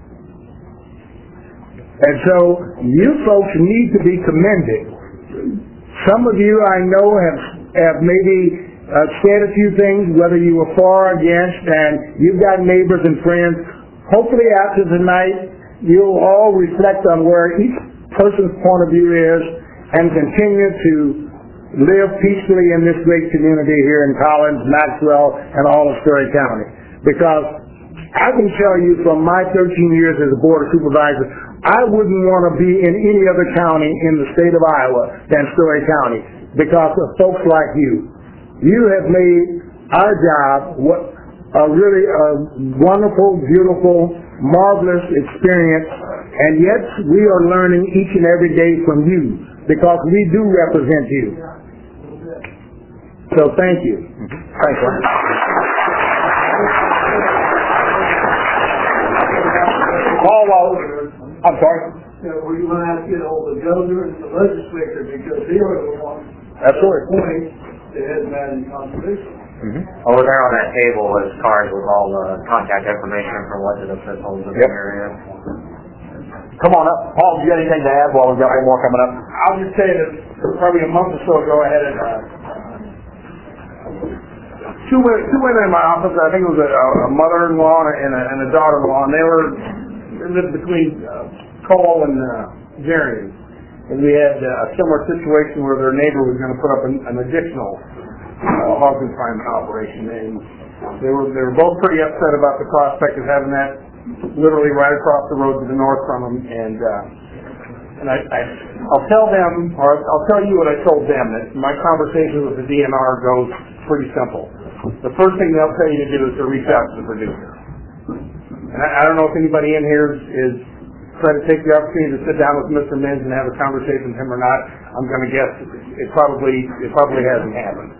And so you folks need to be commended. Some of you I know have, have maybe uh, said a few things, whether you were for or against, and you've got neighbors and friends. Hopefully after tonight, you'll all reflect on where each person's point of view is and continue to live peacefully in this great community here in Collins, Maxwell, and all of Story County. Because I can tell you from my thirteen years as a Board of Supervisors, I wouldn't want to be in any other county in the state of Iowa than Story County because of folks like you. You have made our job what a really a wonderful, beautiful, marvelous experience, and yet we are learning each and every day from you because we do represent you. So thank you. Thanks, Ron. Paul Wallace. I'm sorry? You know, we're going to have to get hold of the governor and the legislature because they are the ones Absolutely. appointing the head man in conservation. Mm-hmm. Over there on that table is cards with all the contact information from elected officials in Yep. the area. Come on up. Paul, do you got anything to add while we've got one more coming up? I'll just say that probably a month or so ago I had a, uh, two, women, two women in my office. I think it was a, a mother-in-law and a, and a daughter-in-law, and they were they lived between uh, Cole and uh, Jerry. And we had uh, a similar situation where their neighbor was going to put up an, an additional uh, hog confinement operation. And They were, they were both pretty upset about the prospect of having that literally right across the road to the north from them, and, uh, and I, I, I'll tell them, or I'll tell you what I told them, that my conversation with the D N R goes pretty simple. The first thing they'll tell you to do is to reach out to the producer. And I, I don't know if anybody in here is, is trying to take the opportunity to sit down with Mister Minns and have a conversation with him or not. I'm going to guess it probably it probably hasn't happened.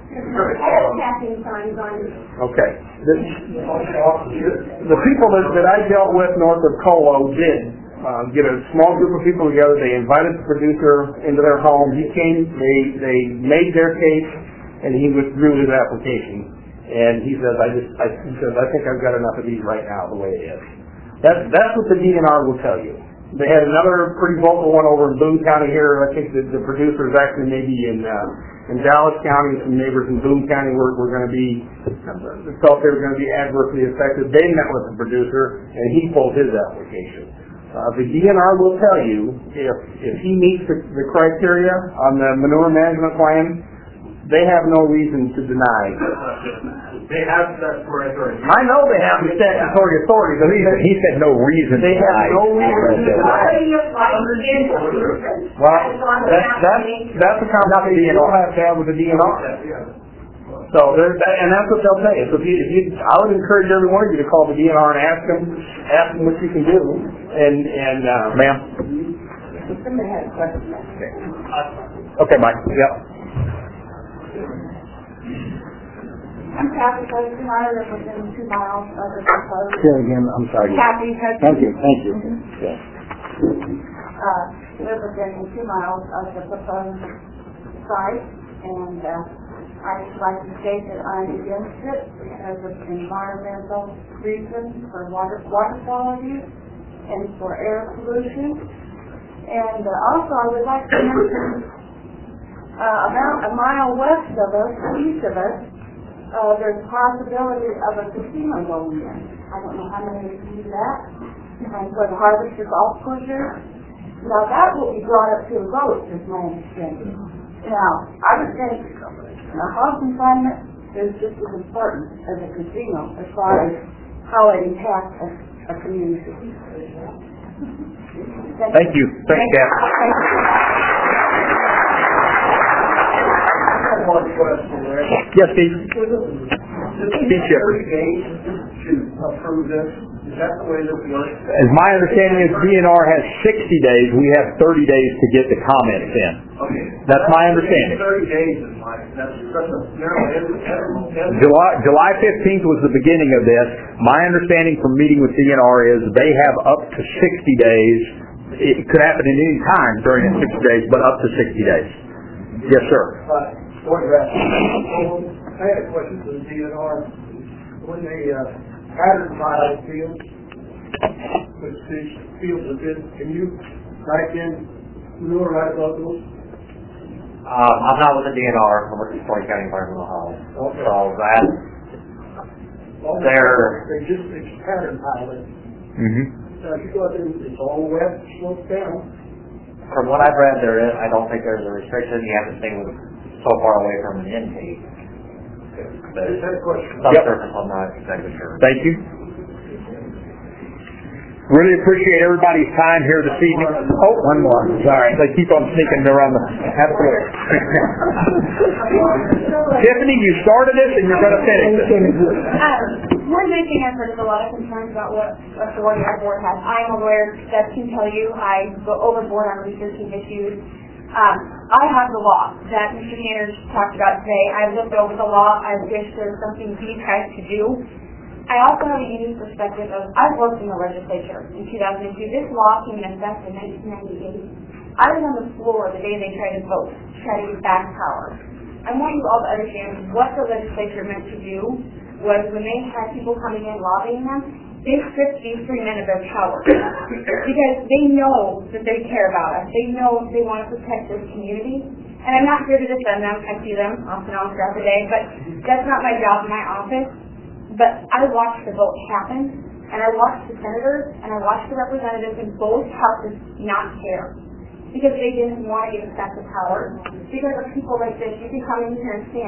Okay. The, the people that, that I dealt with north of Colo did uh, get a small group of people together. They invited the producer into their home. He came. They they made their case, and he withdrew his application. And he says, I just I, he says I think I've got enough of these right now the way it is. That's that's what the D N R will tell you. They had another pretty vocal one over in Boone County here. I think that the producer is actually maybe in uh, in Dallas County. Some neighbors in Boone County were, were going to be felt they were going to be adversely affected. They met with the producer, and he pulled his application. Uh, the D N R will tell you if if he meets the, the criteria on the manure management plan, they have no reason to deny. They have statutory authority. I know they have the statutory authority, but he, he said no reason. They have no reason to deny. Well, that's that's that's the conversation you'll have to have with the D N R. So there's and that's what they'll say. So if you, if you, I would encourage every one of you to call the D N R and ask them, ask them what you can do. And and uh, ma'am. Somebody had a question. Okay, Mike. Yep. I'm Kathy Hudson. I live within two miles of the proposed. Say again, I'm sorry. Kathy Hudson. Thank you, thank you. Mm-hmm. Yes. Uh, live within two miles of the proposed site, and uh, I'd like to state that I'm against it because of environmental reasons for water water quality and for air pollution. And uh, also, I would like to mention uh, about a mile west of us, east of us. Uh, there's a possibility of a casino going in. I don't know how many of you see that. And where the Harvester Golf Course is. Now that will be brought up to a vote, is my understanding. Now, I would think a housing climate is just as important as a casino as far as how it impacts a, a community. Thank, Thank you. Thank you, Kathy. One question there. Yes, Steve. Steve Shepard. To approve this, is that the way this works? As my understanding is, D N R has sixty days. We have thirty days to get the comments in. Okay. That's my understanding. Thirty days is like that's such a narrow. July July fifteenth was the beginning of this. My understanding from meeting with D N R is they have up to sixty days. It could happen at any time during the sixty days, but up to sixty days. Yes, sir. I had a question for the D N R. When they uh, pattern file fields, which these fields have been, can you write in manure right above those? Um, I'm not with the D N R. I'm with the Floyd County Environmental Health. Okay. So that All they're they just it's pattern piling. Mm-hmm. Now if you go out there, it's all wet, sloped down. from what I've read, there is. I don't think there's a restriction. You have to stay with, so far away from an intake. But subsurface, I'm not exactly sure. Thank you. Really appreciate everybody's time here this evening. Oh, one more. Sorry. They keep on sneaking around the... Absolutely. Tiffany, you started this and you're going to finish it. Um, one big thing I've heard is a lot of concerns about what authority our board has. I am aware, Seth can tell you, I go overboard on researching issues. Um, I have the law that Mister Sanders talked about today. I've looked over the law. I wish there was something he tries to do. I also have a unique perspective of, I've worked in the legislature in two thousand two. This law came in effect in nineteen ninety-eight. I was on the floor the day they tried to vote, to try to get back power. I want you all to understand what the legislature meant to do was when they had people coming in lobbying them, they stripped these three men of their power. Because they know that they care about us. They know they want to protect this community. And I'm not here to defend them. I see them off and on throughout the day, but that's not my job in my office. But I watched the vote happen, and I watched the senators, and I watched the representatives in both houses not care. Because they didn't want to give us back the power. Because of people like this, you can come in here and stand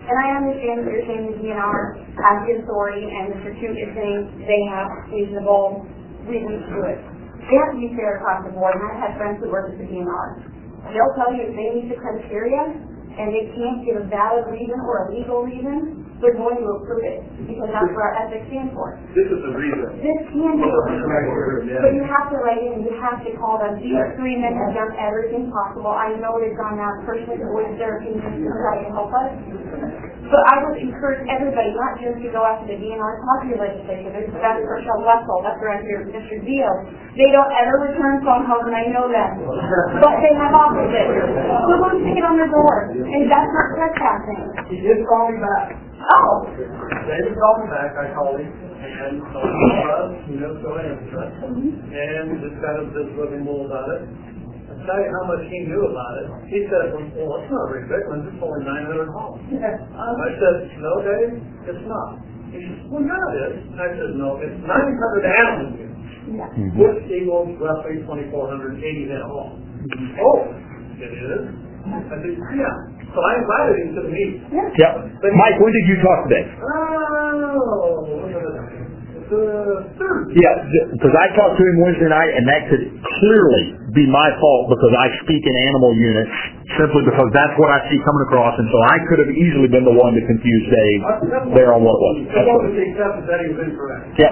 And I understand that you're saying the D N R has the authority and Mister Coote is saying they have reasonable reasons to do it. They have to be fair across the board, and I've had friends who work at the D N R. They'll tell you if they meet the criteria and they can't give a valid reason or a legal reason, they're going to approve it because that's what our ethics stand for. This is the reason. This can be a reason, but you have to write in and you have to call them. These three men have done everything possible. I know they've gone out personally to voice their opinions to try to help us. But I would encourage everybody not just to go after the D N R property legislature. There's that's Rochelle Wessel, that's around here, Mister Dio. They don't ever return phone calls, and I know that. But they have offices. We're going to stick it on their door, and that's not trespassing. He did call me back. Oh. David called me back, I called him, and told him about it, you know, so I answered it. And just kind of just let him know about it. I'll tell you how much he knew about it. He said, well, it's not very big, it's only nine hundred homes. I said, no, Dave, it's not. He said, well, yeah, it is. I said, no, it's nine hundred animal units, yeah. which equals roughly twenty-four hundred eighty net homes. Mm-hmm. Oh, it is? I said, yeah. So I invited him to the meeting. Yeah. yeah. Mike, when did you talk today? Oh, uh, Thursday. Yeah, because I talked to him Wednesday night, and that could clearly be my fault because I speak in animal units simply because that's what I see coming across, and so I could have easily been the one to confuse Dave there on what it was. That's what the acceptance that he was incorrect. Yeah.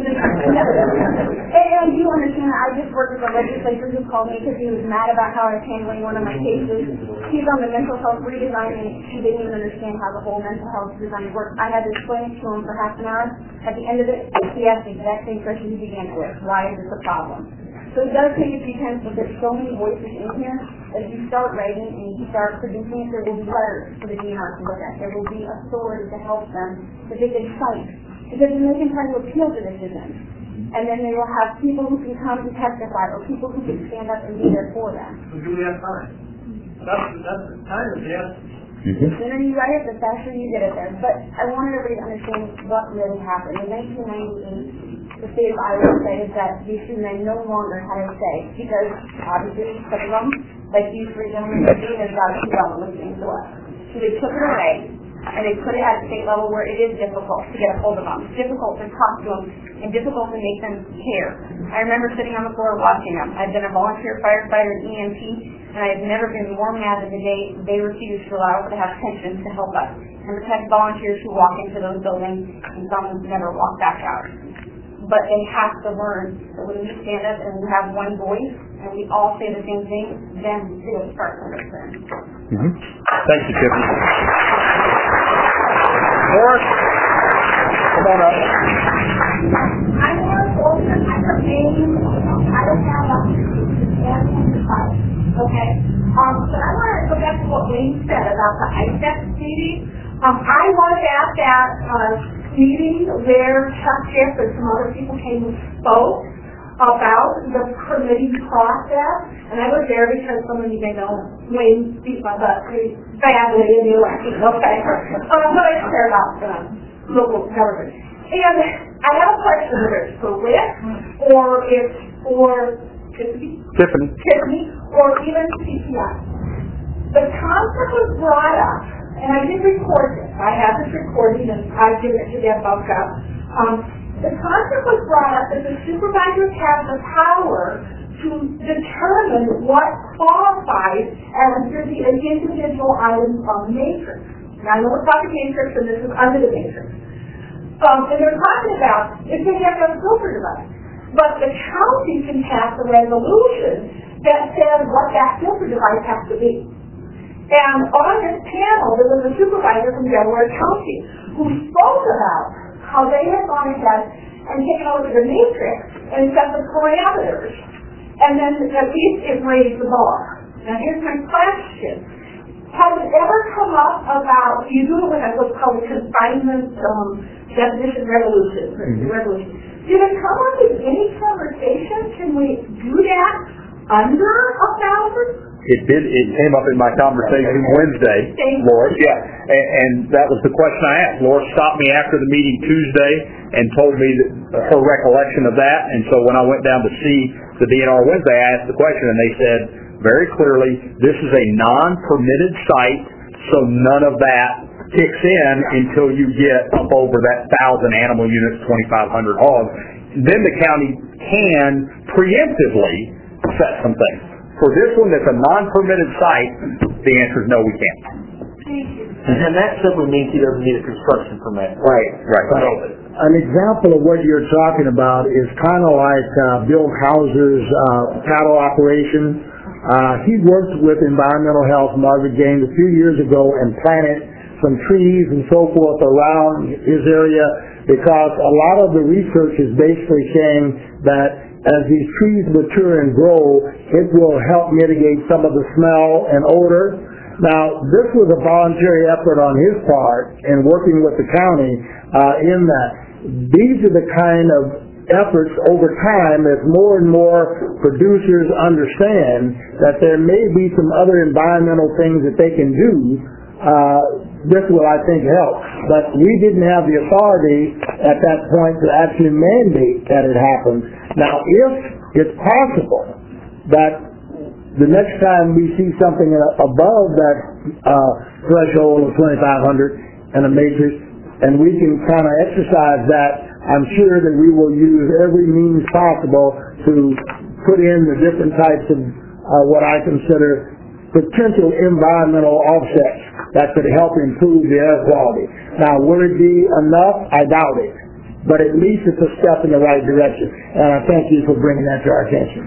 And you understand, I just worked with a legislator who called me because he was mad about how I was handling one of my cases. He's on the mental health redesign, and he didn't even understand how the whole mental health design works. I had to explain it to him for half an hour. At the end of it, he asked the exact same question he began it with. Why is this a problem? So it does take a few times, but there's so many voices in here that if you start writing and you start producing it, there will be letters for the D N R to look at. There will be authority to help them that they can cite. Because then they can try to appeal the decision. And then they will have people who can come to testify or people who can stand up and be there for them. So do we have time? That's, that's the time is the essence. The sooner you write it, the faster you get it there. But I wanted everybody to understand what really happened. In nineteen ninety-eight, the state of Iowa decided that these two men no longer had a say because obviously some of them, like these three gentlemen, have got too well listening to us. So they took it away and they put it at a state level where it is difficult to get a hold of them. It's difficult to talk to them and difficult to make them care. I remember sitting on the floor watching them. I've been a volunteer firefighter and E M T, and I have never been more mad than the day they refused to allow us to have pensions to help us and protect volunteers who walk into those buildings and some never walk back out. But they have to learn that when we stand up and we have one voice and we all say the same thing, then it will start to understand. Mm-hmm. Thank you, Tiffany. Morris, come on up. I'm Morris Olson. I'm from Maine. I don't have a okay. Um, but I want to go back to what Wayne said about the I S E P meeting. Um, I was at that uh, meeting where Chuck Schiff and some other people came and spoke about the permitting process, and I was there because some of you may know Wayne beat my butt pretty badly in the election, okay? Um, but I care about um, local government. And I have a question whether it's for Rick or it's for Tiffany, Tiffany, Tiffany or even C P I. The concept was brought up, and I did record this. I have this recording, and I've given it to Deb Buckup. Um, the concept was brought up that the supervisors have the power to determine what qualifies as the individual items on the matrix. Now, I know we're talking matrix, and this is under the matrix. Um, and they're talking about if they have a filter device. But the county can pass a resolution that says what that filter device has to be. And on this panel, there was a supervisor from Delaware County who spoke about how they had gone ahead and taken over the matrix and set the parameters. And then at least it raised the bar. Now here's my question. Has it ever come up about, you do it with what's called a confinement um, definition revolution, mm-hmm. revolution. Did it come up in any conversation? Can we do that under a thousand? It did. It came up in my conversation Wednesday, Laura. Yeah, and, and that was the question I asked. Laura stopped me after the meeting Tuesday and told me that, uh, her recollection of that. And so when I went down to see the D N R Wednesday, I asked the question, and they said very clearly, this is a non-permitted site, so none of that kicks in until you get up over that thousand animal units, twenty-five hundred hogs. Then the county can preemptively set some things. For this one that's a non-permitted site, the answer is no, we can't. And that simply means he doesn't need a construction permit. Right, right. So, an example of what you're talking about is kind of like uh, Bill Hauser's uh, cattle operation. Uh, he worked with environmental health, Marvin Gaines, a few years ago and planted some trees and so forth around his area because a lot of the research is basically saying that as these trees mature and grow, it will help mitigate some of the smell and odor. Now, this was a voluntary effort on his part in working with the county uh, in that these are the kind of efforts over time as more and more producers understand that there may be some other environmental things that they can do. Uh, this will, I think, help. But we didn't have the authority at that point to actually mandate that it happens. Now, if it's possible that the next time we see something above that uh, threshold of twenty-five hundred and a matrix, and we can kind of exercise that, I'm sure that we will use every means possible to put in the different types of uh, what I consider potential environmental offsets that could help improve the air quality. Now, will it be enough? I doubt it. But at least it's a step in the right direction. And I thank you for bringing that to our attention.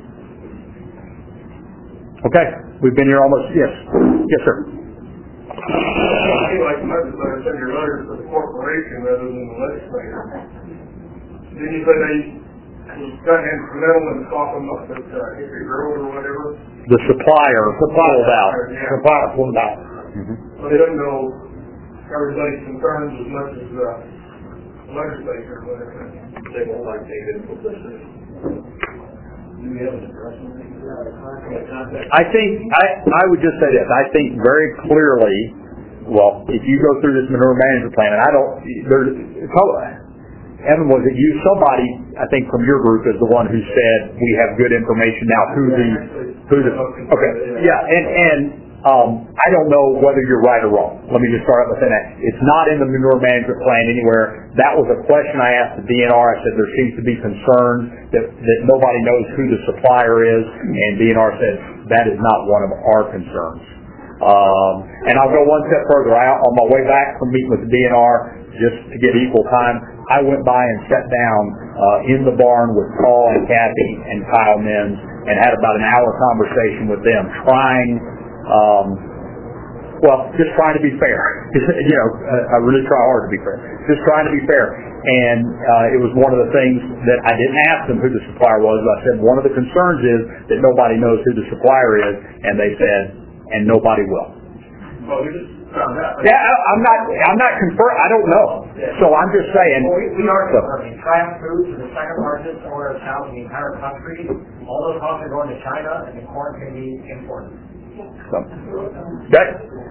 Okay. We've been here almost, yes. Yes, sir. I feel like the legislature send your letters to the corporation rather than the legislature. Didn't you say they got instrumental in talking about that uh, Hickory Road or whatever? The supplier pulled out. Yeah. Supplier pulled out. Mm-hmm. Well, they don't know everybody's concerns as much as uh, the legislature, but they won't like David publicity. Do we have an address? I think, I, I would just say this, I think very clearly, well, if you go through this manure management plan, and I don't, there's, Evan, was it you, somebody, I think from your group is the one who said we have good information now who the, who the, okay, yeah, and, and, um, I don't know whether you're right or wrong. Let me just start out by saying that. It's not in the manure management plan anywhere. That was a question I asked the D N R. I said there seems to be concern that, that nobody knows who the supplier is, and D N R said that is not one of our concerns. Um, and I'll go one step further. I, on my way back from meeting with the D N R, just to get equal time, I went by and sat down uh, in the barn with Paul and Kathy and Kyle Mims and had about an hour conversation with them, trying Um, well, just trying to be fair. you know, I really try hard to be fair. Just trying to be fair. And uh, it was one of the things that I didn't ask them who the supplier was. I said one of the concerns is that nobody knows who the supplier is, and they said, and nobody will. Well, we just found out. Yeah, I, I'm not. I'm not confirmed. I don't know. Yeah. So I'm just saying. Well, we, we are so, confirming. Kraft Foods is the second largest owner of cows in the entire country. All those hogs are going to China, and the corn can be imported. So, okay.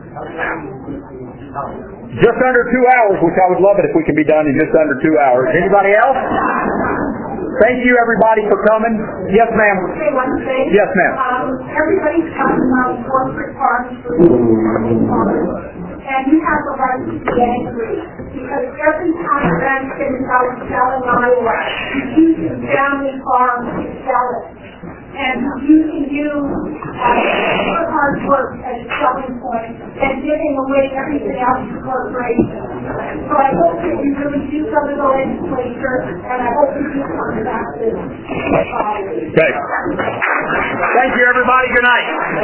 Just under two hours, which I would love it if we could be done in just under two hours. Anybody else? Thank you, everybody, for coming. Yes, ma'am. Say one thing. Yes, ma'am. Um, everybody's talking about corporate farms and you have the right to be angry because every time Rankin is out selling Iowa, you use family farms to sell it. And you can use uh, hard work as a selling point and giving away everything else to corporations. So I hope that you really do some of the legislature, and I hope you do some of that. Okay. Thank you, everybody. Good night.